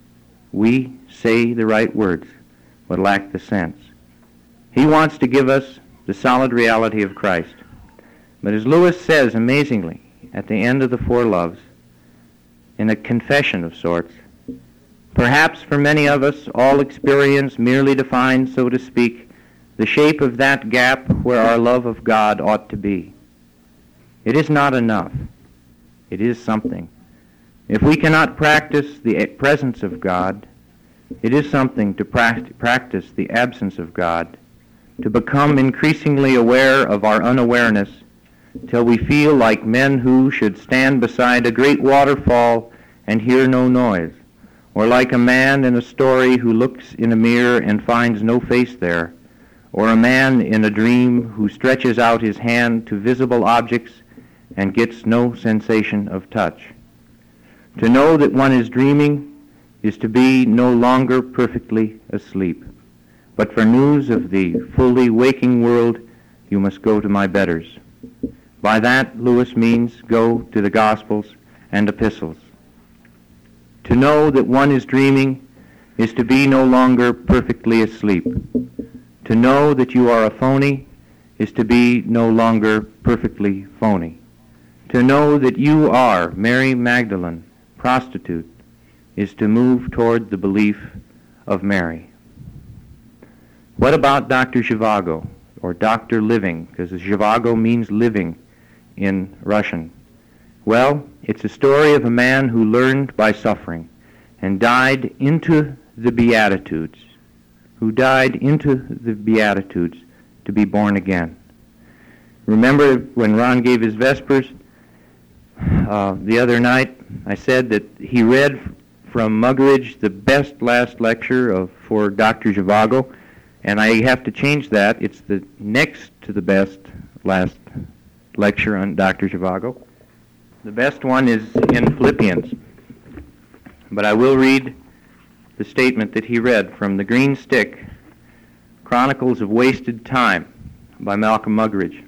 We say the right words, but lack the sense. He wants to give us the solid reality of Christ. But as Lewis says amazingly at the end of the Four Loves, in a confession of sorts, perhaps for many of us all experience merely defines, so to speak, the shape of that gap where our love of God ought to be. It is not enough. It is something. If we cannot practice the presence of God, it is something to practice the absence of God, to become increasingly aware of our unawareness till we feel like men who should stand beside a great waterfall and hear no noise, or like a man in a story who looks in a mirror and finds no face there, or a man in a dream who stretches out his hand to visible objects and gets no sensation of touch. To know that one is dreaming is to be no longer perfectly asleep. But for news of the fully waking world, you must go to my betters. By that, Lewis means go to the Gospels and epistles. To know that one is dreaming is to be no longer perfectly asleep. To know that you are a phony is to be no longer perfectly phony. To know that you are Mary Magdalene, prostitute, is to move toward the belief of Mary. What about Doctor Zhivago, or Doctor Living, because Zhivago means living in Russian? Well, it's a story of a man who learned by suffering and died into the Beatitudes, who died into the Beatitudes to be born again. Remember when Ron gave his Vespers uh, the other night, I said that he read from Muggeridge the best last lecture of, for Doctor Zhivago, and I have to change that. It's the next to the best last lecture on Doctor Zhivago. The best one is in Philippians. But I will read the statement that he read from The Green Stick, Chronicles of Wasted Time by Malcolm Muggeridge.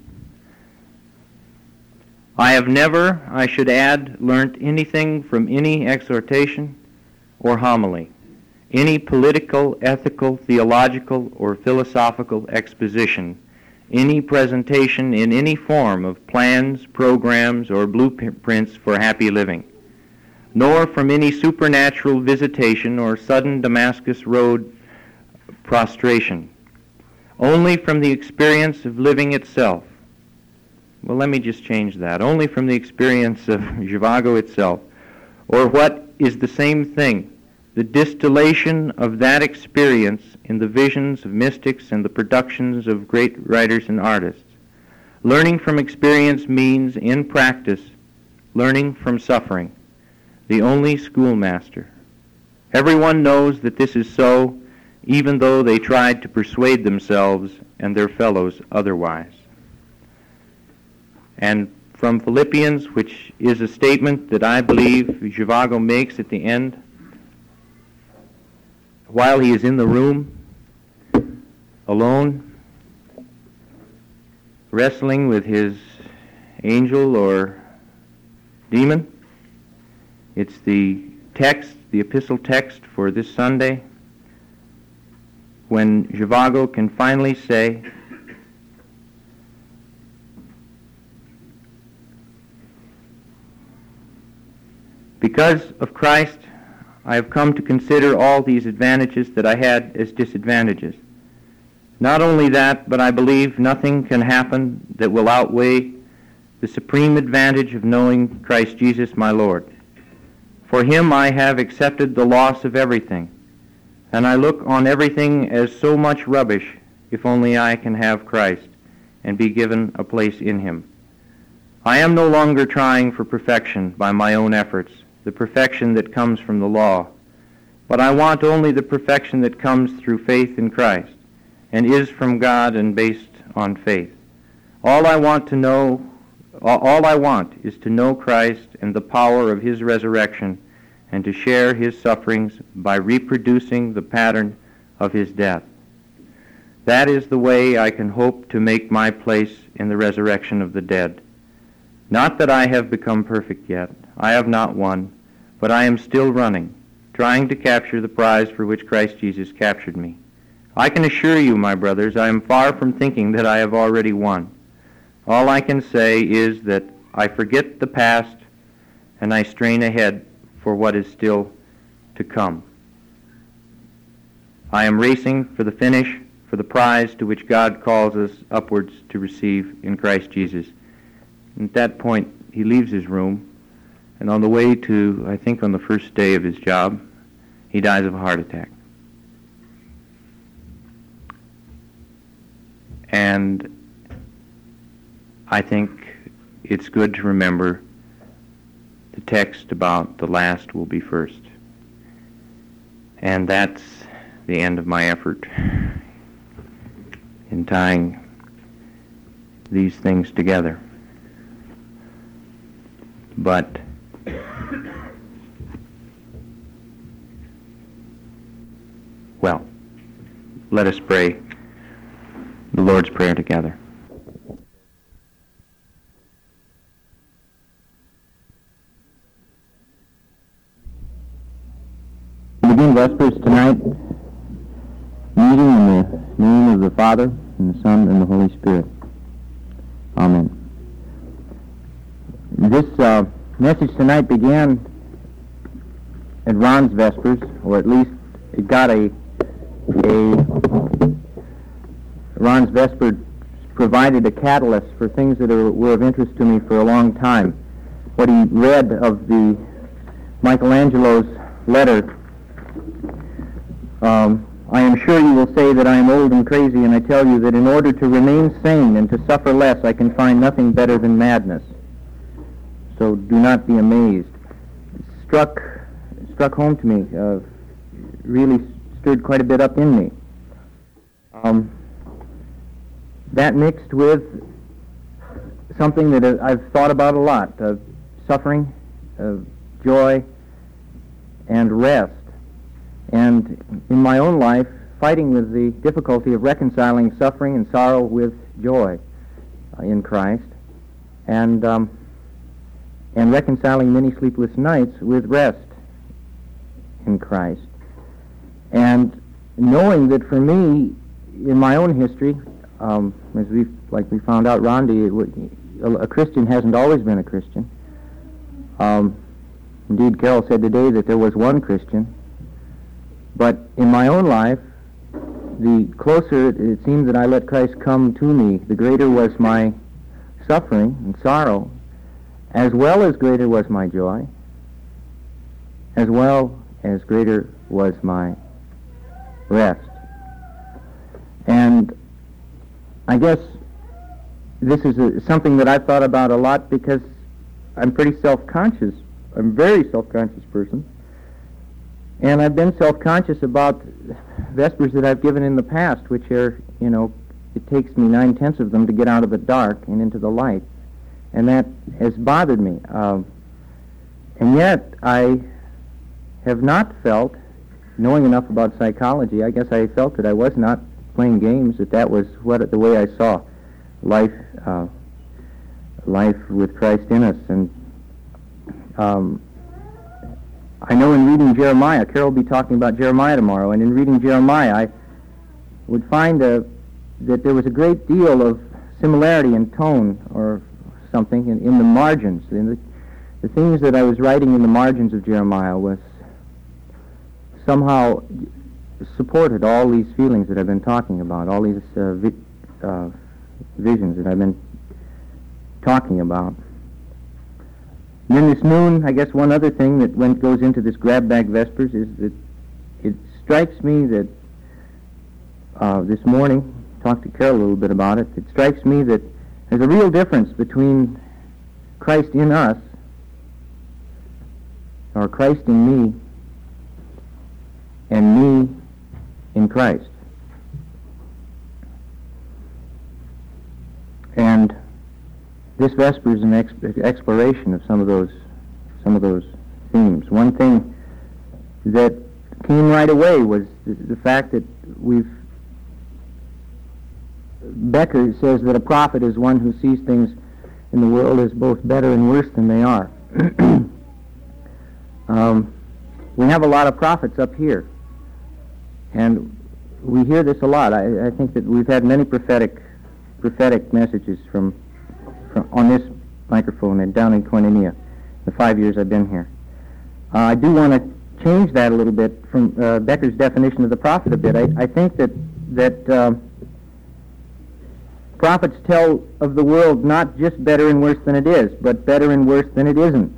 I have never, I should add, learnt anything from any exhortation or homily, any political, ethical, theological, or philosophical exposition, any presentation in any form of plans, programs, or blueprints for happy living, nor from any supernatural visitation or sudden Damascus Road prostration, only from the experience of living itself. Well, let me just change that. Only from the experience of Zhivago itself, or what is the same thing, the distillation of that experience in the visions of mystics and the productions of great writers and artists. Learning from experience means, in practice, learning from suffering, the only schoolmaster. Everyone knows that this is so, even though they tried to persuade themselves and their fellows otherwise. And from Philippians, which is a statement that I believe Zhivago makes at the end, while he is in the room, alone, wrestling with his angel or demon. It's the text, the epistle text for this Sunday, when Zhivago can finally say, because of Christ, I have come to consider all these advantages that I had as disadvantages. Not only that, but I believe nothing can happen that will outweigh the supreme advantage of knowing Christ Jesus my Lord. For him I have accepted the loss of everything, and I look on everything as so much rubbish if only I can have Christ and be given a place in him. I am no longer trying for perfection by my own efforts, the perfection that comes from the law, but I want only the perfection that comes through faith in Christ and is from God and based on faith. All I want to know, all I want is to know Christ and the power of his resurrection and to share his sufferings by reproducing the pattern of his death. That is the way I can hope to make my place in the resurrection of the dead. Not that I have become perfect yet. I have not won, but I am still running, trying to capture the prize for which Christ Jesus captured me. I can assure you, my brothers, I am far from thinking that I have already won. All I can say is that I forget the past and I strain ahead for what is still to come. I am racing for the finish, for the prize to which God calls us upwards to receive in Christ Jesus. And at that point, he leaves his room, and on the way to, I think on the first day of his job, he dies of a heart attack. And I think it's good to remember the text about the last will be first. And that's the end of my effort in tying these things together. But well, let us pray the Lord's Prayer together. We begin Vespers tonight, meeting in the name of the Father, and the Son, and the Holy Spirit. Amen. This uh, message tonight began at Ron's Vespers, or at least it got a, a Ron's Vespers provided a catalyst for things that are, were of interest to me for a long time. What he read of the Michelangelo's letter, um, I am sure you will say that I am old and crazy, and I tell you that in order to remain sane and to suffer less, I can find nothing better than madness. So do not be amazed. It struck, struck home to me, uh, really stirred quite a bit up in me. Um, that mixed with something that I've thought about a lot, uh, suffering, uh, joy, and rest. And in my own life, fighting with the difficulty of reconciling suffering and sorrow with joy uh, in Christ, and um, and reconciling many sleepless nights with rest in Christ. And knowing that for me, in my own history, um, as we like we found out, Rondi, it would, a Christian hasn't always been a Christian. Um, indeed, Carol said today that there was one Christian. But in my own life, the closer it seemed that I let Christ come to me, the greater was my suffering and sorrow, as well as greater was my joy, as well as greater was my rest. And I guess this is a, something that I've thought about a lot because I'm pretty self-conscious. I'm a very self-conscious person. And I've been self-conscious about Vespers that I've given in the past, which are, you know, it takes me nine-tenths of them to get out of the dark and into the light. And that has bothered me. Um, and yet, I have not felt, knowing enough about psychology, I guess I felt that I was not playing games, that that was what the way I saw life, uh, life with Christ in us. And um, I know in reading Jeremiah, Carol will be talking about Jeremiah tomorrow, and in reading Jeremiah, I would find uh, that there was a great deal of similarity in tone or something in, in the margins. In the, the things that I was writing in the margins of Jeremiah was somehow supported all these feelings that I've been talking about, all these uh, vi- uh, visions that I've been talking about. And then this noon, I guess one other thing that went, goes into this grab bag Vespers is that it strikes me that uh, this morning, talked to Carol a little bit about it, it strikes me that there's a real difference between Christ in us, or Christ in me, and me in Christ. And this Vesper is an exp- exploration of some of those, some of those themes. One thing that came right away was the, the fact that we've. Becker says that a prophet is one who sees things in the world as both better and worse than they are. um, we have a lot of prophets up here, and we hear this a lot. I, I think that we've had many prophetic prophetic messages from, from on this microphone and down in Koinonia, the five years I've been here. Uh, I do want to change that a little bit from uh, Becker's definition of the prophet a bit. I, I think that that uh, prophets tell of the world not just better and worse than it is, but better and worse than it isn't.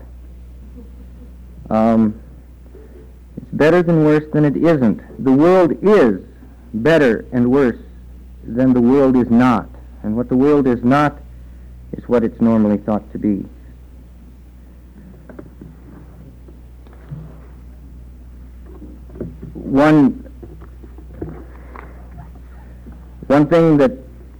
Um, it's better than worse than it isn't. The world is better and worse than the world is not. And what the world is not is what it's normally thought to be. One, one thing that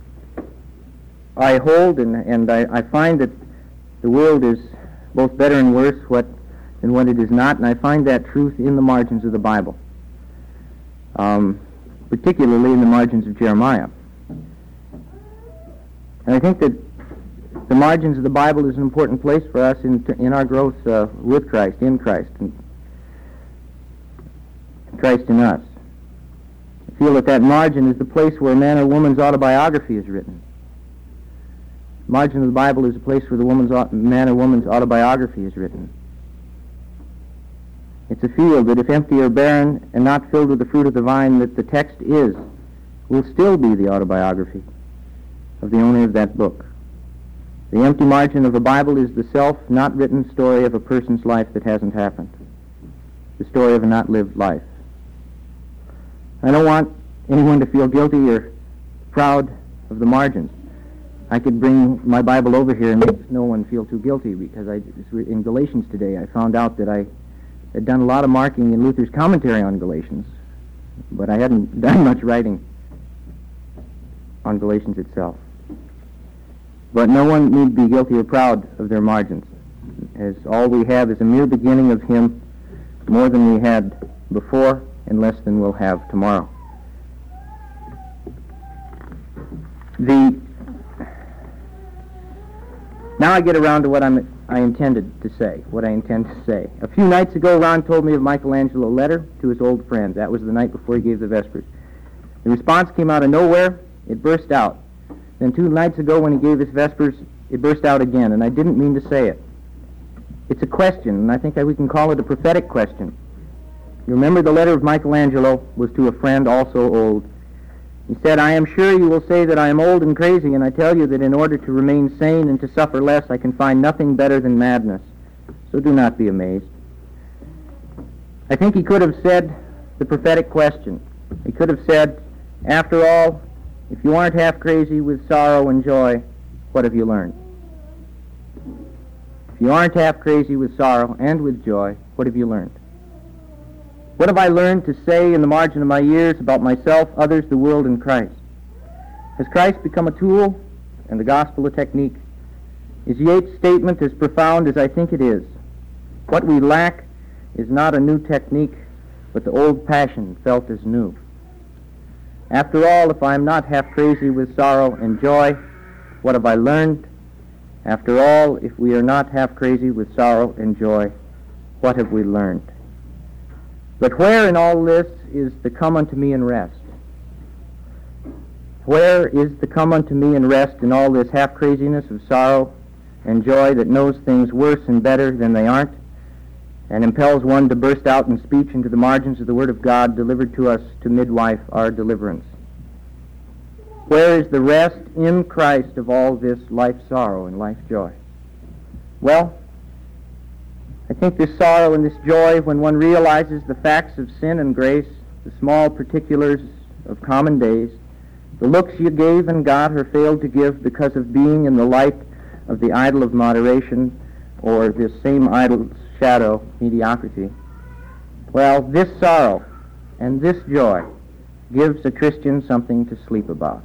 I hold, and, and I, I find that the world is both better and worse what, than what it is not, and I find that truth in the margins of the Bible, um, particularly in the margins of Jeremiah. And I think that the margins of the Bible is an important place for us in, in our growth uh, with Christ, in Christ, and Christ in us. I feel that that margin is the place where a man or woman's autobiography is written. The margin of the Bible is a place where the woman's man or woman's autobiography is written. It's a field that, if empty or barren and not filled with the fruit of the vine that the text is, will still be the autobiography of the owner of that book. The empty margin of a Bible is the self-not-written story of a person's life that hasn't happened, the story of a not-lived life. I don't want anyone to feel guilty or proud of the margins. I could bring my Bible over here and make no one feel too guilty, because I, in Galatians today I found out that I had done a lot of marking in Luther's commentary on Galatians, but I hadn't done much writing on Galatians itself. But no one need be guilty or proud of their margins, as all we have is a mere beginning of him, more than we had before and less than we'll have tomorrow. The Now I get around to what I'm, I intended to say, what I intend to say. A few nights ago, Ron told me of Michelangelo's letter to his old friend. That was the night before he gave the Vespers. The response came out of nowhere. It burst out. Then two nights ago, when he gave his Vespers, it burst out again, and I didn't mean to say it. It's a question, and I think we can call it a prophetic question. You remember the letter of Michelangelo was to a friend also old. He said, "I am sure you will say that I am old and crazy, and I tell you that in order to remain sane and to suffer less, I can find nothing better than madness. So do not be amazed." I think he could have said the prophetic question. He could have said, "After all, if you aren't half crazy with sorrow and joy, what have you learned? If you aren't half crazy with sorrow and with joy, what have you learned? What have I learned to say in the margin of my years about myself, others, the world, and Christ? Has Christ become a tool and the gospel a technique? Is Yeats' statement as profound as I think it is? What we lack is not a new technique, but the old passion felt as new. After all, if I am not half crazy with sorrow and joy, what have I learned? After all, if we are not half crazy with sorrow and joy, what have we learned? But where in all this is the come unto me and rest? Where is the come unto me and rest in all this half-craziness of sorrow and joy that knows things worse and better than they aren't, and impels one to burst out in speech into the margins of the Word of God delivered to us to midwife our deliverance? Where is the rest in Christ of all this life sorrow and life joy? Well, I think this sorrow and this joy, when one realizes the facts of sin and grace, the small particulars of common days, the looks you gave and got or failed to give because of being in the light of the idol of moderation or this same idol's shadow, mediocrity. Well, this sorrow and this joy gives a Christian something to sleep about.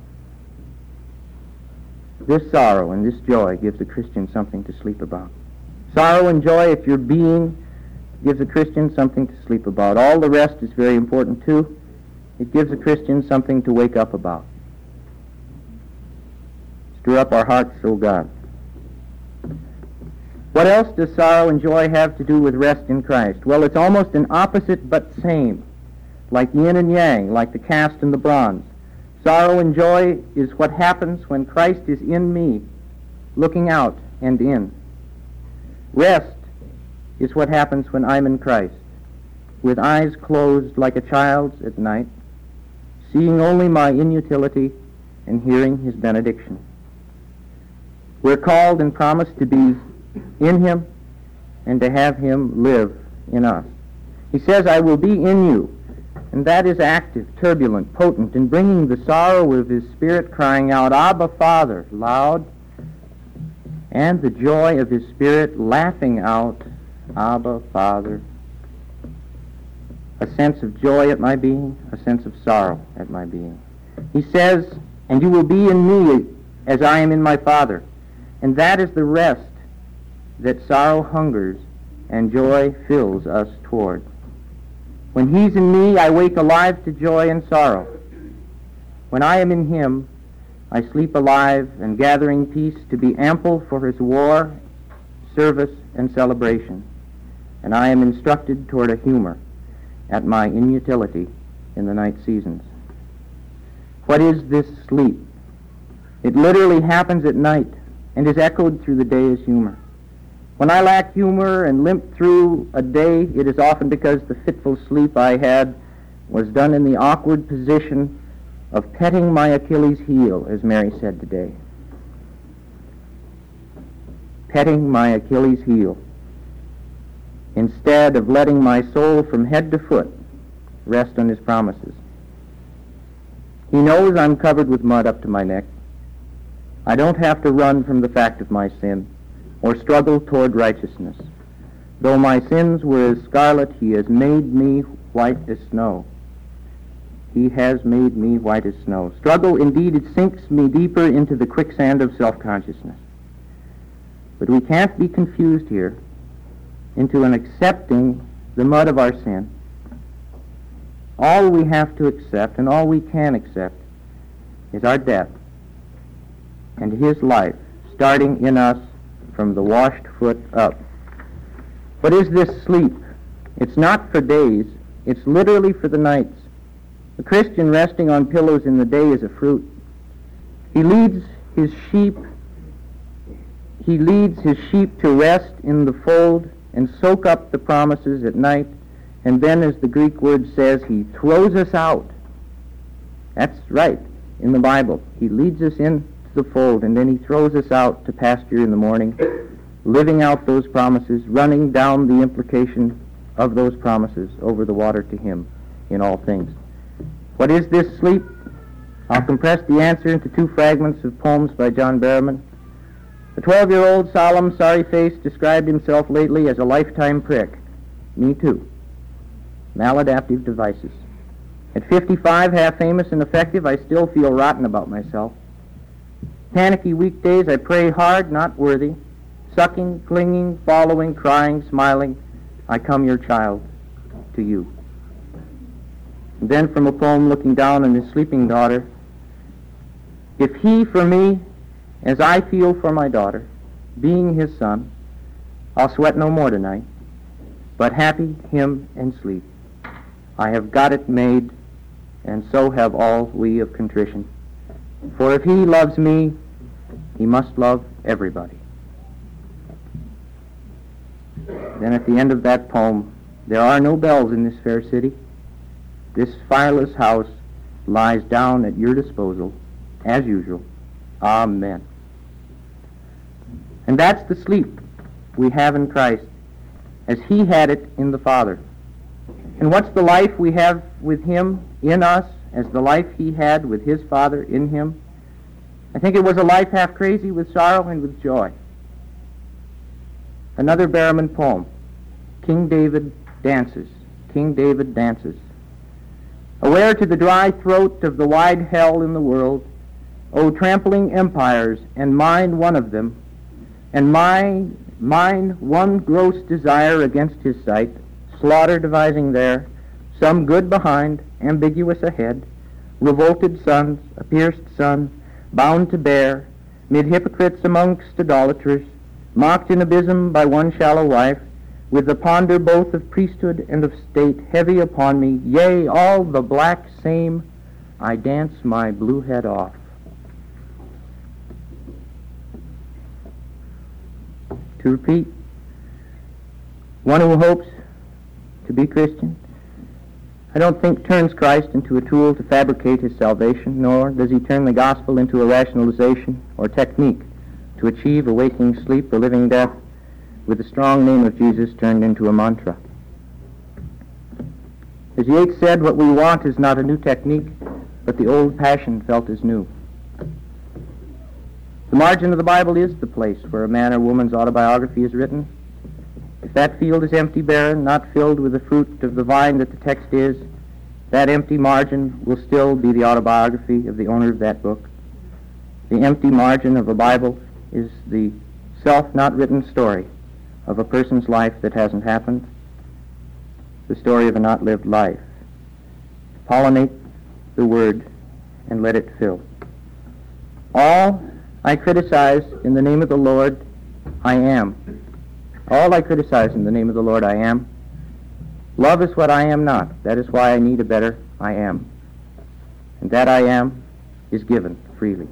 This sorrow and this joy gives a Christian something to sleep about. Sorrow and joy, if your being gives a Christian something to sleep about. All the rest is very important too. It gives a Christian something to wake up about. Stir up our hearts, O God. What else does sorrow and joy have to do with rest in Christ? Well, it's almost an opposite but same, like yin and yang, like the cast and the bronze. Sorrow and joy is what happens when Christ is in me, looking out and in. Rest is what happens when I'm in Christ, with eyes closed like a child's at night, seeing only my inutility and hearing his benediction. We're called and promised to be in him and to have him live in us. He says, I will be in you. And that is active, turbulent, potent, in bringing the sorrow of his Spirit, crying out, Abba, Father, loud, and the joy of his Spirit laughing out, Abba, Father. A sense of joy at my being, a sense of sorrow at my being. He says, and you will be in me as I am in my Father. And that is the rest that sorrow hungers and joy fills us toward. When he's in me, I wake alive to joy and sorrow. When I am in him, I sleep alive and gathering peace to be ample for his war, service, and celebration. And I am instructed toward a humor at my inutility in the night seasons. What is this sleep? It literally happens at night and is echoed through the day as humor. When I lack humor and limp through a day, it is often because the fitful sleep I had was done in the awkward position of petting my Achilles' heel, as Mary said today. Petting my Achilles' heel, instead of letting my soul from head to foot rest on his promises. He knows I'm covered with mud up to my neck. I don't have to run from the fact of my sin or struggle toward righteousness. Though my sins were as scarlet, he has made me white as snow. He has made me white as snow. Struggle, indeed, it sinks me deeper into the quicksand of self-consciousness. But we can't be confused here into an accepting the mud of our sin. All we have to accept and all we can accept is our death and his life starting in us from the washed foot up. What is this sleep? It's not for days. It's literally for the nights. The Christian resting on pillows in the day is a fruit. He leads his sheep, he leads his sheep to rest in the fold and soak up the promises at night, and then, as the Greek word says, he throws us out. That's right, in the Bible. He leads us into the fold, and then he throws us out to pasture in the morning, living out those promises, running down the implication of those promises over the water to him in all things. What is this sleep? I'll compress the answer into two fragments of poems by John Berryman. The twelve-year-old, solemn, sorry face described himself lately as a lifetime prick. Me too. Maladaptive devices. At fifty-five, half famous and effective, I still feel rotten about myself. Panicky weekdays, I pray hard, not worthy. Sucking, clinging, following, crying, smiling, I come your child to you. And then from a poem looking down on his sleeping daughter, if he for me, as I feel for my daughter, being his son, I'll sweat no more tonight, but happy him and sleep. I have got it made, and so have all we of contrition. For if he loves me, he must love everybody. Then at the end of that poem, there are no bells in this fair city. This fireless house lies down at your disposal, as usual. Amen. And that's the sleep we have in Christ, as he had it in the Father. And what's the life we have with him in us, as the life he had with his Father in him? I think it was a life half crazy with sorrow and with joy. Another Berryman poem, King David Dances. King David Dances. Aware to the dry throat of the wide hell in the world, O trampling empires, and mine one of them, and mine, mine one gross desire against his sight, slaughter devising there, some good behind, ambiguous ahead, revolted sons, a pierced son, bound to bear, mid hypocrites amongst idolaters, mocked in abysm by one shallow wife, with the ponder both of priesthood and of state heavy upon me, yea, all the black same, I dance my blue head off. To repeat, one who hopes to be Christian, I don't think turns Christ into a tool to fabricate his salvation, nor does he turn the gospel into a rationalization or technique to achieve a waking sleep or living death with the strong name of Jesus turned into a mantra. As Yeats said, what we want is not a new technique, but the old passion felt as new. The margin of the Bible is the place where a man or woman's autobiography is written. If that field is empty, barren, not filled with the fruit of the vine that the text is, that empty margin will still be the autobiography of the owner of that book. The empty margin of a Bible is the self-not-written story of a person's life that hasn't happened, the story of a not-lived life. Pollinate the word and let it fill. All I criticize in the name of the Lord, I am. All I criticize in the name of the Lord, I am. Love is what I am not. That is why I need a better I am. And that I am is given freely.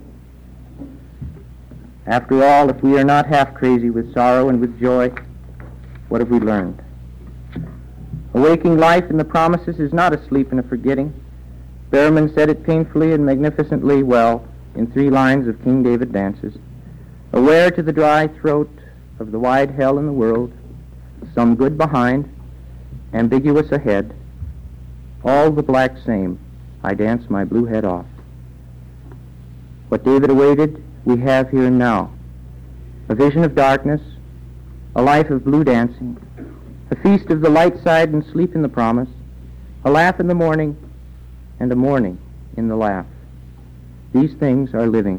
After all, if we are not half crazy with sorrow and with joy, what have we learned? A waking life in the promises is not a sleep and a forgetting. Berriman said it painfully and magnificently well in three lines of King David Dances. Aware to the dry throat of the wide hell in the world, some good behind, ambiguous ahead, all the black same, I dance my blue head off. What David awaited, we have here and now. A vision of darkness, a life of blue dancing, a feast of the light side and sleep in the promise, a laugh in the morning, and a morning in the laugh. These things are living.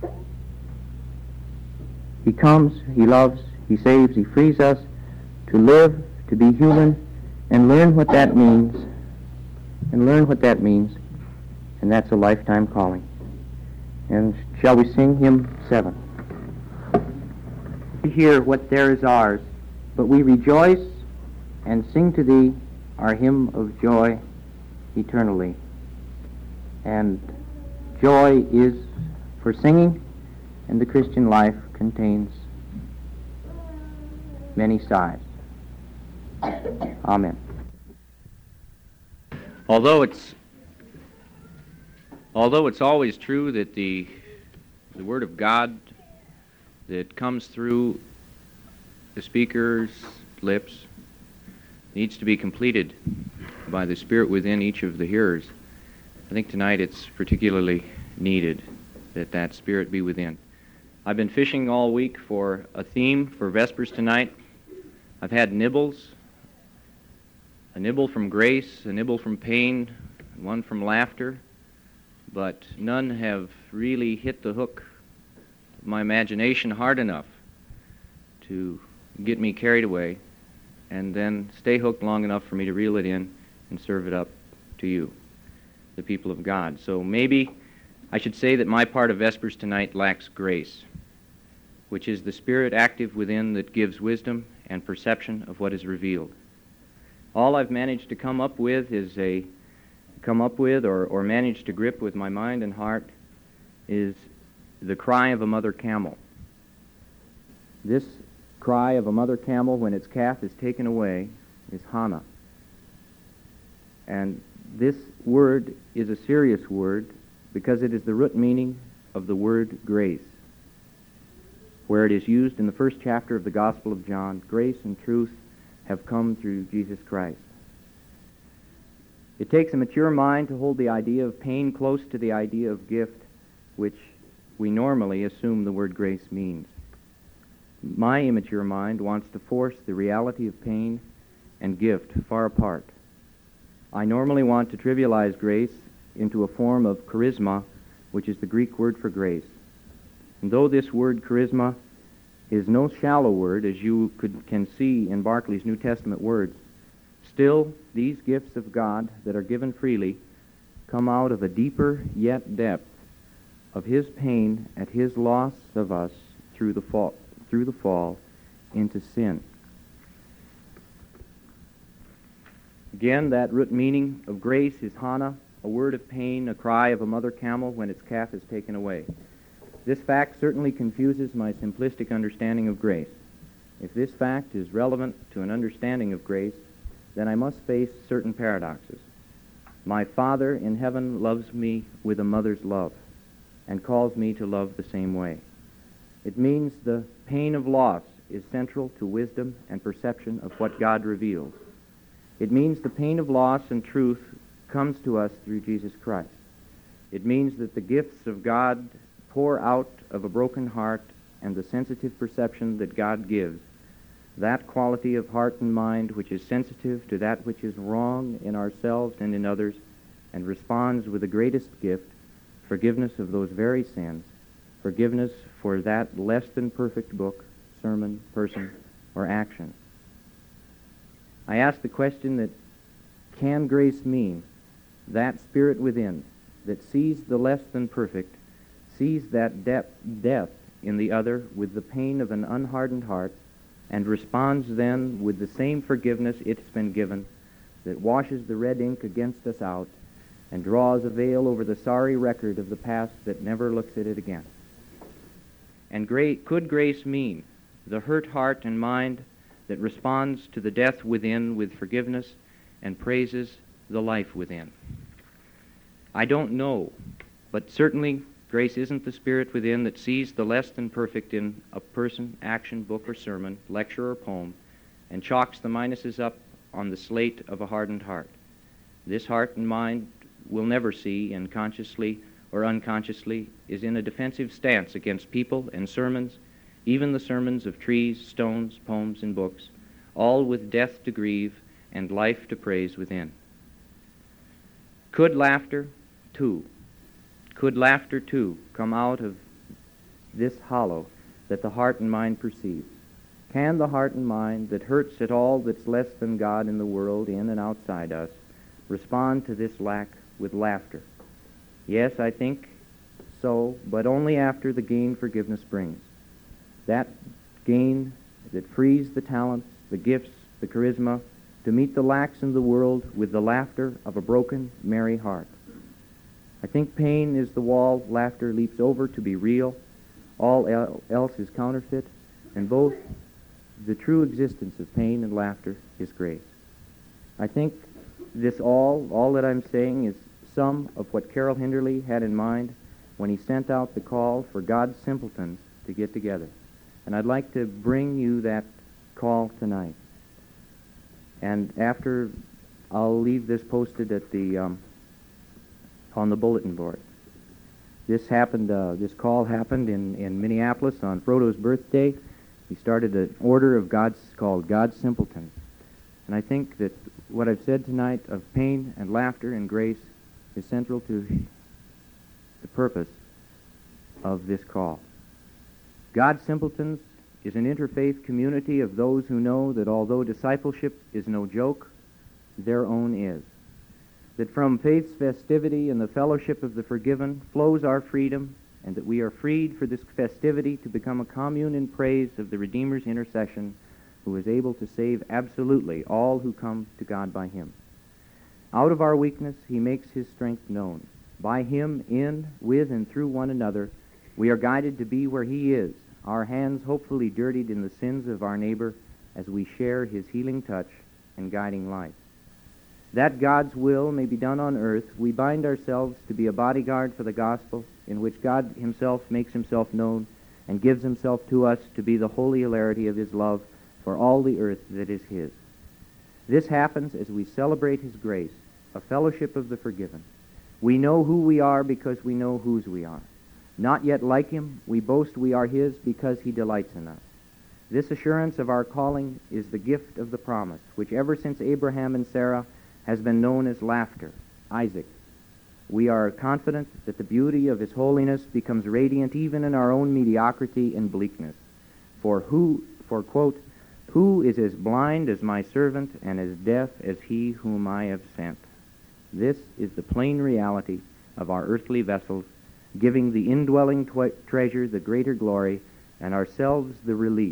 He comes, he loves, he saves, he frees us to live, to be human, and learn what that means, and learn what that means, and that's a lifetime calling. And shall we sing hymn seven? We hear what there is ours, but we rejoice and sing to thee our hymn of joy eternally. And joy is for singing, and the Christian life contains many sighs. Amen. Although it's although it's always true that the the Word of God that comes through the speaker's lips needs to be completed by the Spirit within each of the hearers, I think tonight it's particularly needed that that Spirit be within. I've been fishing all week for a theme for Vespers tonight. I've had nibbles, a nibble from grace, a nibble from pain, one from laughter, but none have really hit the hook of my imagination hard enough to get me carried away and then stay hooked long enough for me to reel it in and serve it up to you, the people of God. So maybe I should say that my part of Vespers tonight lacks grace, which is the Spirit active within that gives wisdom and perception of what is revealed. All I've managed to come up with is a come up with or, or manage to grip with my mind and heart is the cry of a mother camel. This cry of a mother camel when its calf is taken away is Hana. And this word is a serious word because it is the root meaning of the word grace, where it is used in the first chapter of the Gospel of John. Grace and truth have come through Jesus Christ. It takes a mature mind to hold the idea of pain close to the idea of gift, which we normally assume the word grace means. My immature mind wants to force the reality of pain and gift far apart. I normally want to trivialize grace into a form of charisma, which is the Greek word for grace. And though this word charisma is no shallow word, as you could, can see in Barclay's New Testament words, still these gifts of God that are given freely come out of a deeper yet depth of His pain at His loss of us through the fall, through the fall into sin. Again, that root meaning of grace is Hana, a word of pain, a cry of a mother camel when its calf is taken away. This fact certainly confuses my simplistic understanding of grace. If this fact is relevant to an understanding of grace, then I must face certain paradoxes. My Father in heaven loves me with a mother's love and calls me to love the same way. It means the pain of loss is central to wisdom and perception of what God reveals. It means the pain of loss and truth comes to us through Jesus Christ. It means that the gifts of God pour out of a broken heart, and the sensitive perception that God gives, that quality of heart and mind which is sensitive to that which is wrong in ourselves and in others, and responds with the greatest gift, forgiveness of those very sins, forgiveness for that less than perfect book, sermon, person, or action. I ask the question that can grace mean that spirit within that sees the less than perfect, sees that de- death in the other with the pain of an unhardened heart, and responds then with the same forgiveness it's been given, that washes the red ink against us out and draws a veil over the sorry record of the past that never looks at it again. And gra- could grace mean the hurt heart and mind that responds to the death within with forgiveness and praises the life within? I don't know, but certainly grace isn't the spirit within that sees the less than perfect in a person, action, book, or sermon, lecture, or poem, and chalks the minuses up on the slate of a hardened heart. This heart and mind will never see, and consciously or unconsciously is in a defensive stance against people and sermons, even the sermons of trees, stones, poems, and books, all with death to grieve and life to praise within. Could laughter, too, could laughter, too, come out of this hollow that the heart and mind perceives? Can the heart and mind that hurts at all that's less than God in the world, in and outside us, respond to this lack with laughter? Yes, I think so, but only after the gain forgiveness brings. That gain that frees the talents, the gifts, the charisma, to meet the lacks in the world with the laughter of a broken, merry heart. I think pain is the wall laughter leaps over to be real. All el- else is counterfeit, and both the true existence of pain and laughter is grace. I think this all, all that I'm saying is some of what Carol Hinderly had in mind when he sent out the call for God's simpletons to get together. And I'd like to bring you that call tonight. And after, I'll leave this posted at the um, on the bulletin board. This happened. Uh, this call happened in, in Minneapolis on Frodo's birthday. He started an order of God's called God's Simpletons. And I think that what I've said tonight of pain and laughter and grace is central to the purpose of this call. God's Simpletons is an interfaith community of those who know that although discipleship is no joke, their own is. That from faith's festivity and the fellowship of the forgiven flows our freedom, and that we are freed for this festivity to become a commune in praise of the Redeemer's intercession, who is able to save absolutely all who come to God by him. Out of our weakness he makes his strength known. By him, in, with, and through one another, we are guided to be where he is, our hands hopefully dirtied in the sins of our neighbor as we share his healing touch and guiding light. That God's will may be done on earth, we bind ourselves to be a bodyguard for the gospel in which God himself makes himself known and gives himself to us to be the holy hilarity of his love for all the earth that is his. This happens as we celebrate his grace, a fellowship of the forgiven. We know who we are because we know whose we are. Not yet like him, we boast we are his because he delights in us. This assurance of our calling is the gift of the promise, which ever since Abraham and Sarah has been known as laughter, Isaac. We are confident that the beauty of his holiness becomes radiant even in our own mediocrity and bleakness. For who, for quote, who is as blind as my servant and as deaf as he whom I have sent? This is the plain reality of our earthly vessels, giving the indwelling tw- treasure the greater glory, and ourselves the relief,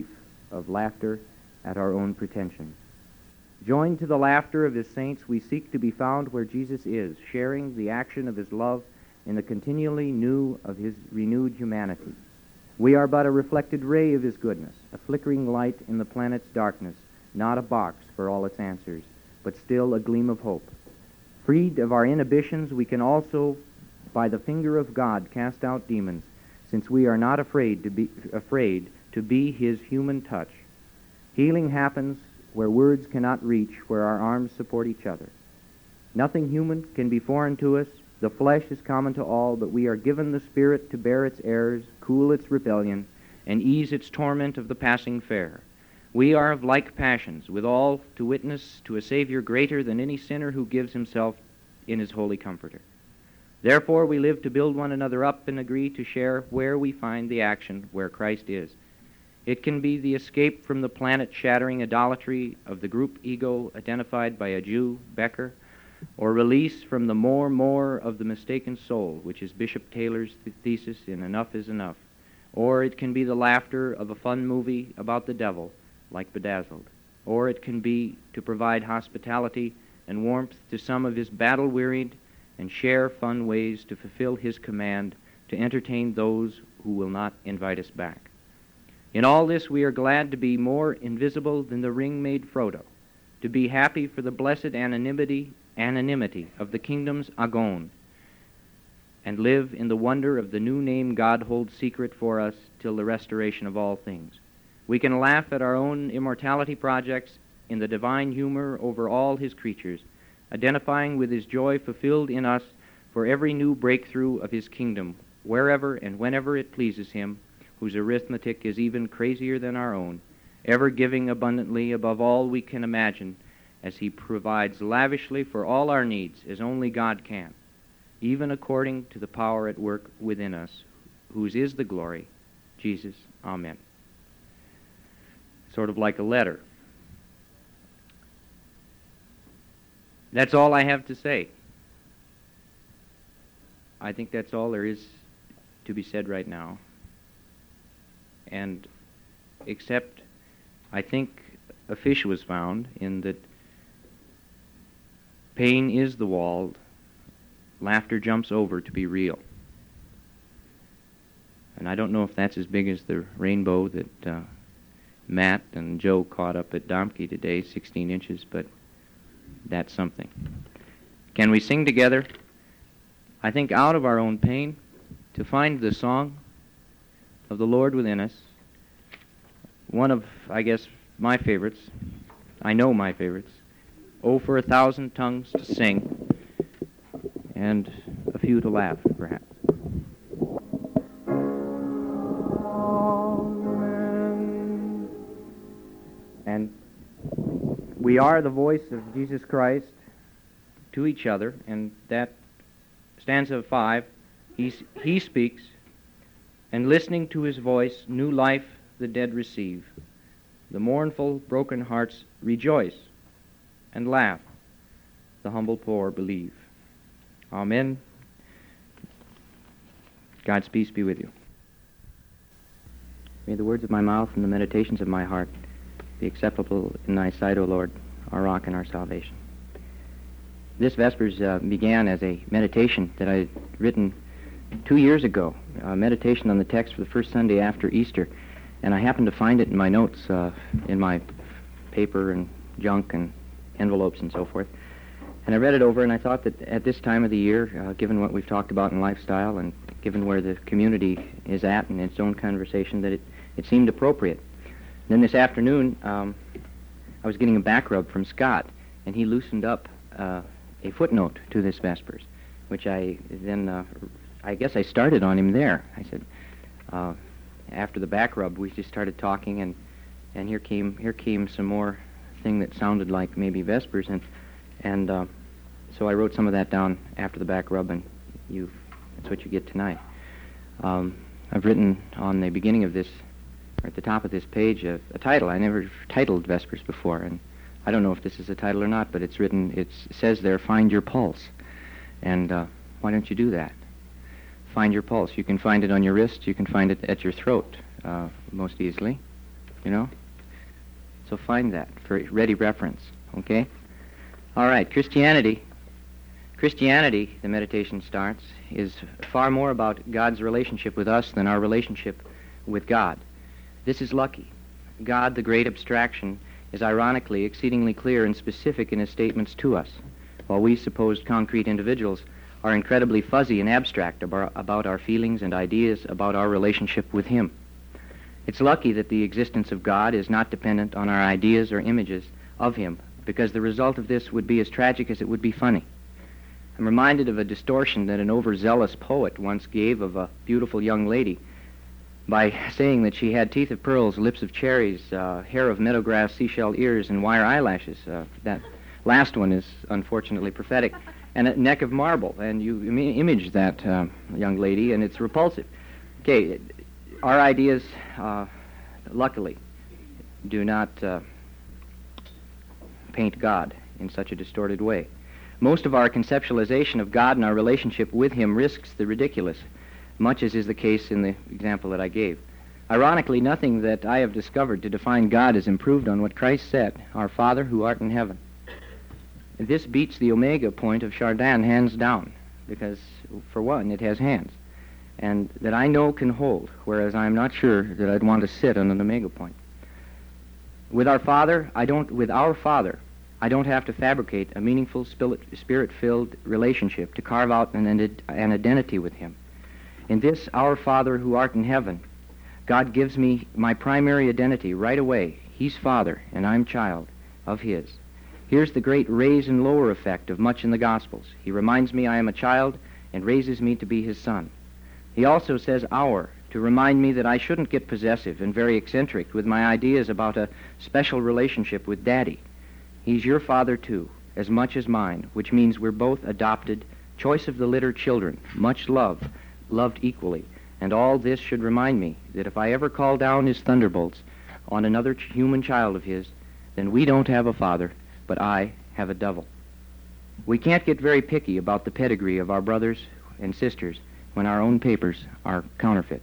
of laughter at our own pretensions. Joined to the laughter of his saints, we seek to be found where Jesus is, sharing the action of his love in the continually new of his renewed humanity. We are but a reflected ray of his goodness, a flickering light in the planet's darkness, not a box for all its answers, but still a gleam of hope. Freed of our inhibitions, we can also, by the finger of God, cast out demons, since we are not afraid to be afraid to be his human touch. Healing happens where words cannot reach, where our arms support each other. Nothing human can be foreign to us. The flesh is common to all, but we are given the Spirit to bear its errors, cool its rebellion, and ease its torment of the passing fair. We are of like passions, with all to witness to a Savior greater than any sinner who gives himself in his holy Comforter. Therefore we live to build one another up and agree to share where we find the action where Christ is. It can be the escape from the planet-shattering idolatry of the group ego identified by a Jew, Becker, or release from the more more of the mistaken soul, which is Bishop Taylor's th- thesis in Enough is Enough. Or it can be the laughter of a fun movie about the devil, like Bedazzled. Or it can be to provide hospitality and warmth to some of his battle-wearied and share fun ways to fulfill his command to entertain those who will not invite us back. In all this, we are glad to be more invisible than the ring-made Frodo, to be happy for the blessed anonymity anonymity of the kingdom's Agon, and live in the wonder of the new name God holds secret for us till the restoration of all things. We can laugh at our own immortality projects in the divine humor over all his creatures, identifying with his joy fulfilled in us for every new breakthrough of his kingdom, wherever and whenever it pleases him, whose arithmetic is even crazier than our own, ever giving abundantly above all we can imagine, as he provides lavishly for all our needs as only God can, even according to the power at work within us, whose is the glory, Jesus. Amen. Sort of like a letter. That's all I have to say. I think that's all there is to be said right now. And except, I think a fish was found in that pain is the wall, laughter jumps over to be real. And I don't know if that's as big as the rainbow that uh, Matt and Joe caught up at Domke today, sixteen inches, but that's something. Can we sing together? I think out of our own pain, to find the song of the Lord within us, one of, I guess, my favorites, I know my favorites, Oh, for a thousand tongues to sing, and a few to laugh, perhaps. Amen. And we are the voice of Jesus Christ to each other, and that stanza five, he, he speaks, and listening to his voice, new life the dead receive. The mournful, broken hearts rejoice and laugh. The humble poor believe. Amen. God's peace be with you. May the words of my mouth and the meditations of my heart be acceptable in thy sight, O Lord, our rock and our salvation. This Vespers uh, began as a meditation that I had written two years ago, a meditation on the text for the first Sunday after Easter, and I happened to find it in my notes, uh, in my paper and junk and envelopes and so forth. And I read it over, and I thought that at this time of the year, uh, given what we've talked about in lifestyle and given where the community is at in its own conversation, that it, it seemed appropriate. And then this afternoon, um, I was getting a back rub from Scott, and he loosened up uh, a footnote to this Vespers, which I then, uh, I guess I started on him there. I said, uh, after the back rub, we just started talking, and, and here came here came some more thing that sounded like maybe Vespers, and and uh, so I wrote some of that down after the back rub, and you that's what you get tonight. Um, I've written on the beginning of this, or at the top of this page, a, a title. I never titled Vespers before, and I don't know if this is a title or not, but it's written, it's, it says there, find your pulse. And uh, why don't you do that? Find your pulse. You can find it on your wrist, you can find it at your throat uh, most easily, you know? So find that for ready reference, okay? All right, Christianity. Christianity, the meditation starts, is far more about God's relationship with us than our relationship with God. This is lucky. God, the great abstraction, is ironically exceedingly clear and specific in his statements to us, while we supposed concrete individuals are incredibly fuzzy and abstract about, about our feelings and ideas about our relationship with him. It's lucky that the existence of God is not dependent on our ideas or images of him, because the result of this would be as tragic as it would be funny. I'm reminded of a distortion that an overzealous poet once gave of a beautiful young lady by saying that she had teeth of pearls, lips of cherries, uh, hair of meadowgrass, seashell ears, and wire eyelashes. Uh, that last one is unfortunately prophetic. And a neck of marble. And you Im- image that uh, young lady, and it's repulsive. Okay, our ideas, uh, luckily, do not uh, paint God in such a distorted way. Most of our conceptualization of God and our relationship with him risks the ridiculous, much as is the case in the example that I gave. Ironically, nothing that I have discovered to define God is improved on what Christ said, "Our Father who art in heaven." This beats the omega point of Chardin hands down, because, for one, it has hands, and that I know can hold, whereas I'm not sure that I'd want to sit on an omega point. With our Father, I don't, with our Father, I don't have to fabricate a meaningful, spirit-filled relationship to carve out an, an identity with him. In this, our Father who art in heaven, God gives me my primary identity right away. He's Father, and I'm child of his. Here's the great raise and lower effect of much in the Gospels. He reminds me I am a child and raises me to be his son. He also says our, to remind me that I shouldn't get possessive and very eccentric with my ideas about a special relationship with Daddy. He's your father, too, as much as mine, which means we're both adopted, choice of the litter children, much loved, loved equally. And all this should remind me that if I ever call down his thunderbolts on another ch- human child of his, then we don't have a father, but I have a devil. We can't get very picky about the pedigree of our brothers and sisters when our own papers are counterfeit.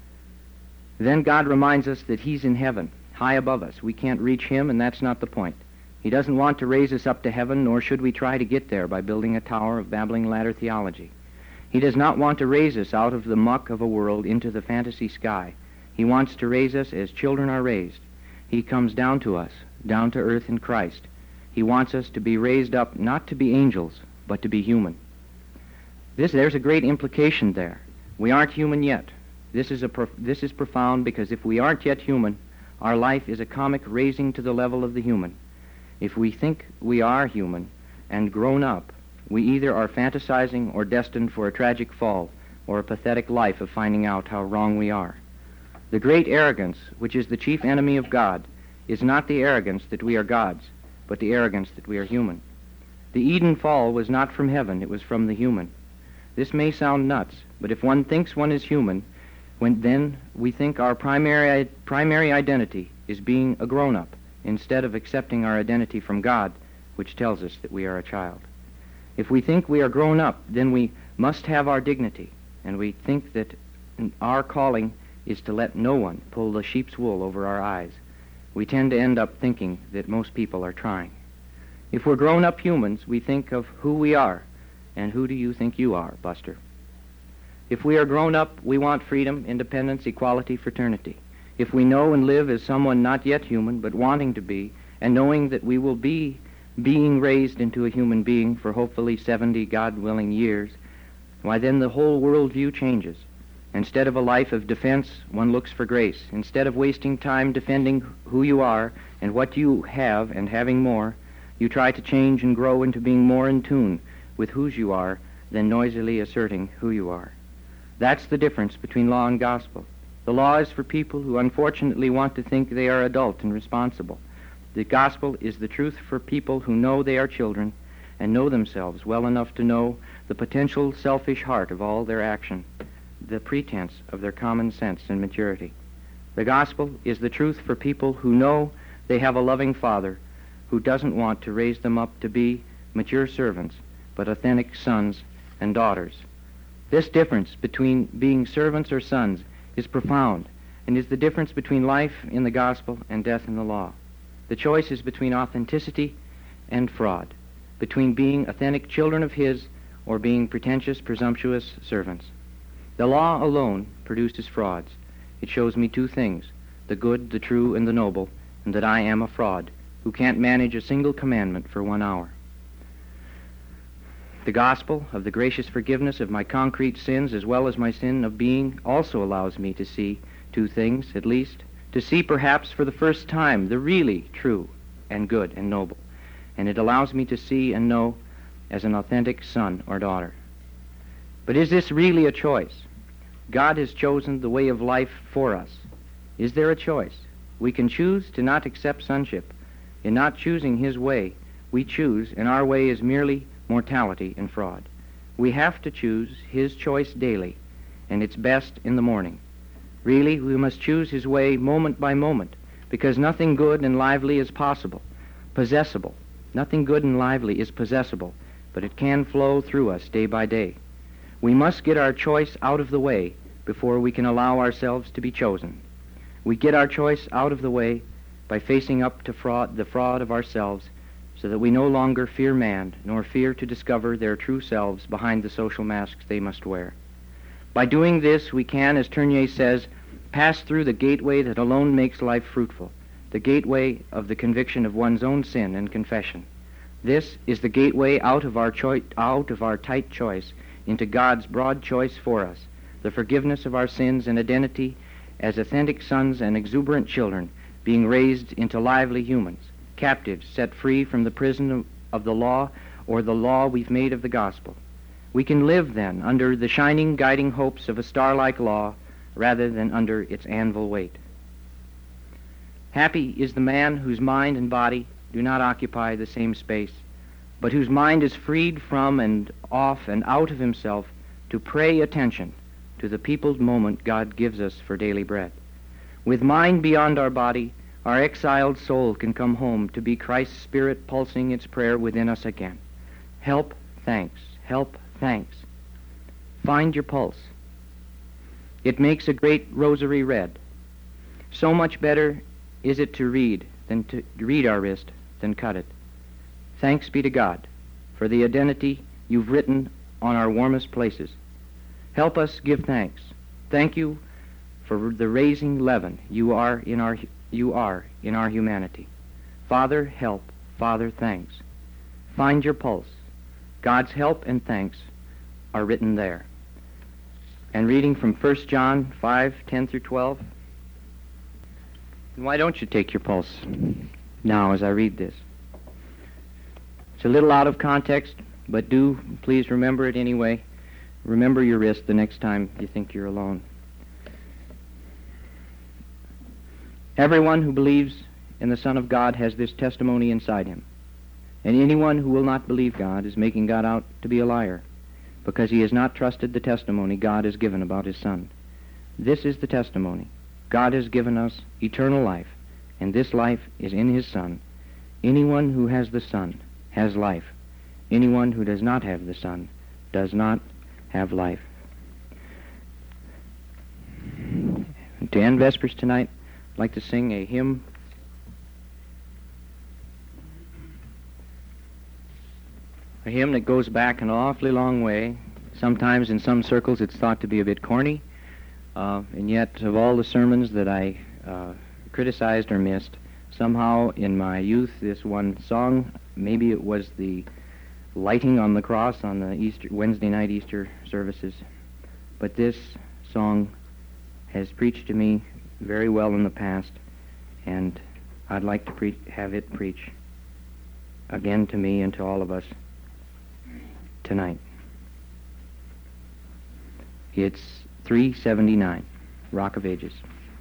Then God reminds us that he's in heaven, high above us. We can't reach him, and that's not the point. He doesn't want to raise us up to heaven, nor should we try to get there by building a tower of babbling ladder theology. He does not want to raise us out of the muck of a world into the fantasy sky. He wants to raise us as children are raised. He comes down to us, down to earth in Christ. He wants us to be raised up not to be angels, but to be human. This, there's a great implication there. We aren't human yet. This is, a prof, this is profound, because if we aren't yet human, our life is a comic raising to the level of the human. If we think we are human and grown up, we either are fantasizing or destined for a tragic fall or a pathetic life of finding out how wrong we are. The great arrogance, which is the chief enemy of God, is not the arrogance that we are gods, but the arrogance that we are human. The Eden fall was not from heaven, it was from the human. This may sound nuts, but if one thinks one is human, when then we think our primary primary identity is being a grown-up, instead of accepting our identity from God, which tells us that we are a child. If we think we are grown up, then we must have our dignity, and we think that our calling is to let no one pull the sheep's wool over our eyes. We tend to end up thinking that most people are trying. If we're grown-up humans, we think of who we are, and who do you think you are, Buster? If we are grown up, we want freedom, independence, equality, fraternity. If we know and live as someone not yet human, but wanting to be, and knowing that we will be being raised into a human being for hopefully seventy God-willing years, why then the whole worldview changes. Instead of a life of defense, one looks for grace. Instead of wasting time defending who you are and what you have and having more, you try to change and grow into being more in tune with whose you are than noisily asserting who you are. That's the difference between law and gospel. The law is for people who unfortunately want to think they are adult and responsible. The gospel is the truth for people who know they are children and know themselves well enough to know the potential selfish heart of all their action, the pretense of their common sense and maturity. The gospel is the truth for people who know they have a loving Father who doesn't want to raise them up to be mature servants, but authentic sons and daughters. This difference between being servants or sons is profound, and is the difference between life in the gospel and death in the law. The choice is between authenticity and fraud, between being authentic children of His or being pretentious, presumptuous servants. The law alone produces frauds. It shows me two things, the good, the true, and the noble, and that I am a fraud who can't manage a single commandment for one hour. The gospel of the gracious forgiveness of my concrete sins as well as my sin of being also allows me to see two things, at least, to see perhaps for the first time the really true and good and noble, and it allows me to see and know as an authentic son or daughter. But is this really a choice? God has chosen the way of life for us. Is there a choice? We can choose to not accept sonship. In not choosing His way, we choose, and our way is merely mortality and fraud. We have to choose His choice daily, and it's best in the morning. Really, we must choose His way moment by moment, because nothing good and lively is possible, possessible. Nothing good and lively is possessible, but it can flow through us day by day. We must get our choice out of the way before we can allow ourselves to be chosen. We get our choice out of the way by facing up to fraud, the fraud of ourselves, so that we no longer fear man, nor fear to discover their true selves behind the social masks they must wear. By doing this, we can, as Tournier says, pass through the gateway that alone makes life fruitful, the gateway of the conviction of one's own sin and confession. This is the gateway out of our choi- out of our tight choice into God's broad choice for us, the forgiveness of our sins and identity as authentic sons and exuberant children, being raised into lively humans, captives set free from the prison of, of the law or the law we've made of the gospel. We can live then under the shining guiding hopes of a star-like law rather than under its anvil weight. Happy is the man whose mind and body do not occupy the same space, but whose mind is freed from and off and out of himself to pay attention to the peopled moment God gives us for daily bread. With mind beyond our body, our exiled soul can come home to be Christ's Spirit pulsing its prayer within us again. Help, thanks. Help, thanks. Find your pulse. It makes a great rosary red. So much better is it to read than to read our wrist than cut it. Thanks be to God for the identity you've written on our warmest places. Help us give thanks. Thank you for the raising leaven you are in our you are in our humanity. Father, help. Father, thanks. Find your pulse. God's help and thanks are written there. And reading from First John five, ten through twelve. And why don't you take your pulse now as I read this? It's a little out of context, but do please remember it anyway. Remember your wrist the next time you think you're alone. Everyone who believes in the Son of God has this testimony inside him. And anyone who will not believe God is making God out to be a liar, because he has not trusted the testimony God has given about his Son. This is the testimony. God has given us eternal life, and this life is in his Son. Anyone who has the Son has life. Anyone who does not have the Son does not have life. To end Vespers tonight, I'd like to sing a hymn. A hymn that goes back an awfully long way. Sometimes in some circles it's thought to be a bit corny, uh, and yet of all the sermons that I uh, criticized or missed, somehow in my youth this one song, maybe it was the lighting on the cross on the Easter Wednesday night Easter services, but this song has preached to me very well in the past, and I'd like to pre- have it preach again to me and to all of us tonight. It's three seventy-nine, Rock of Ages.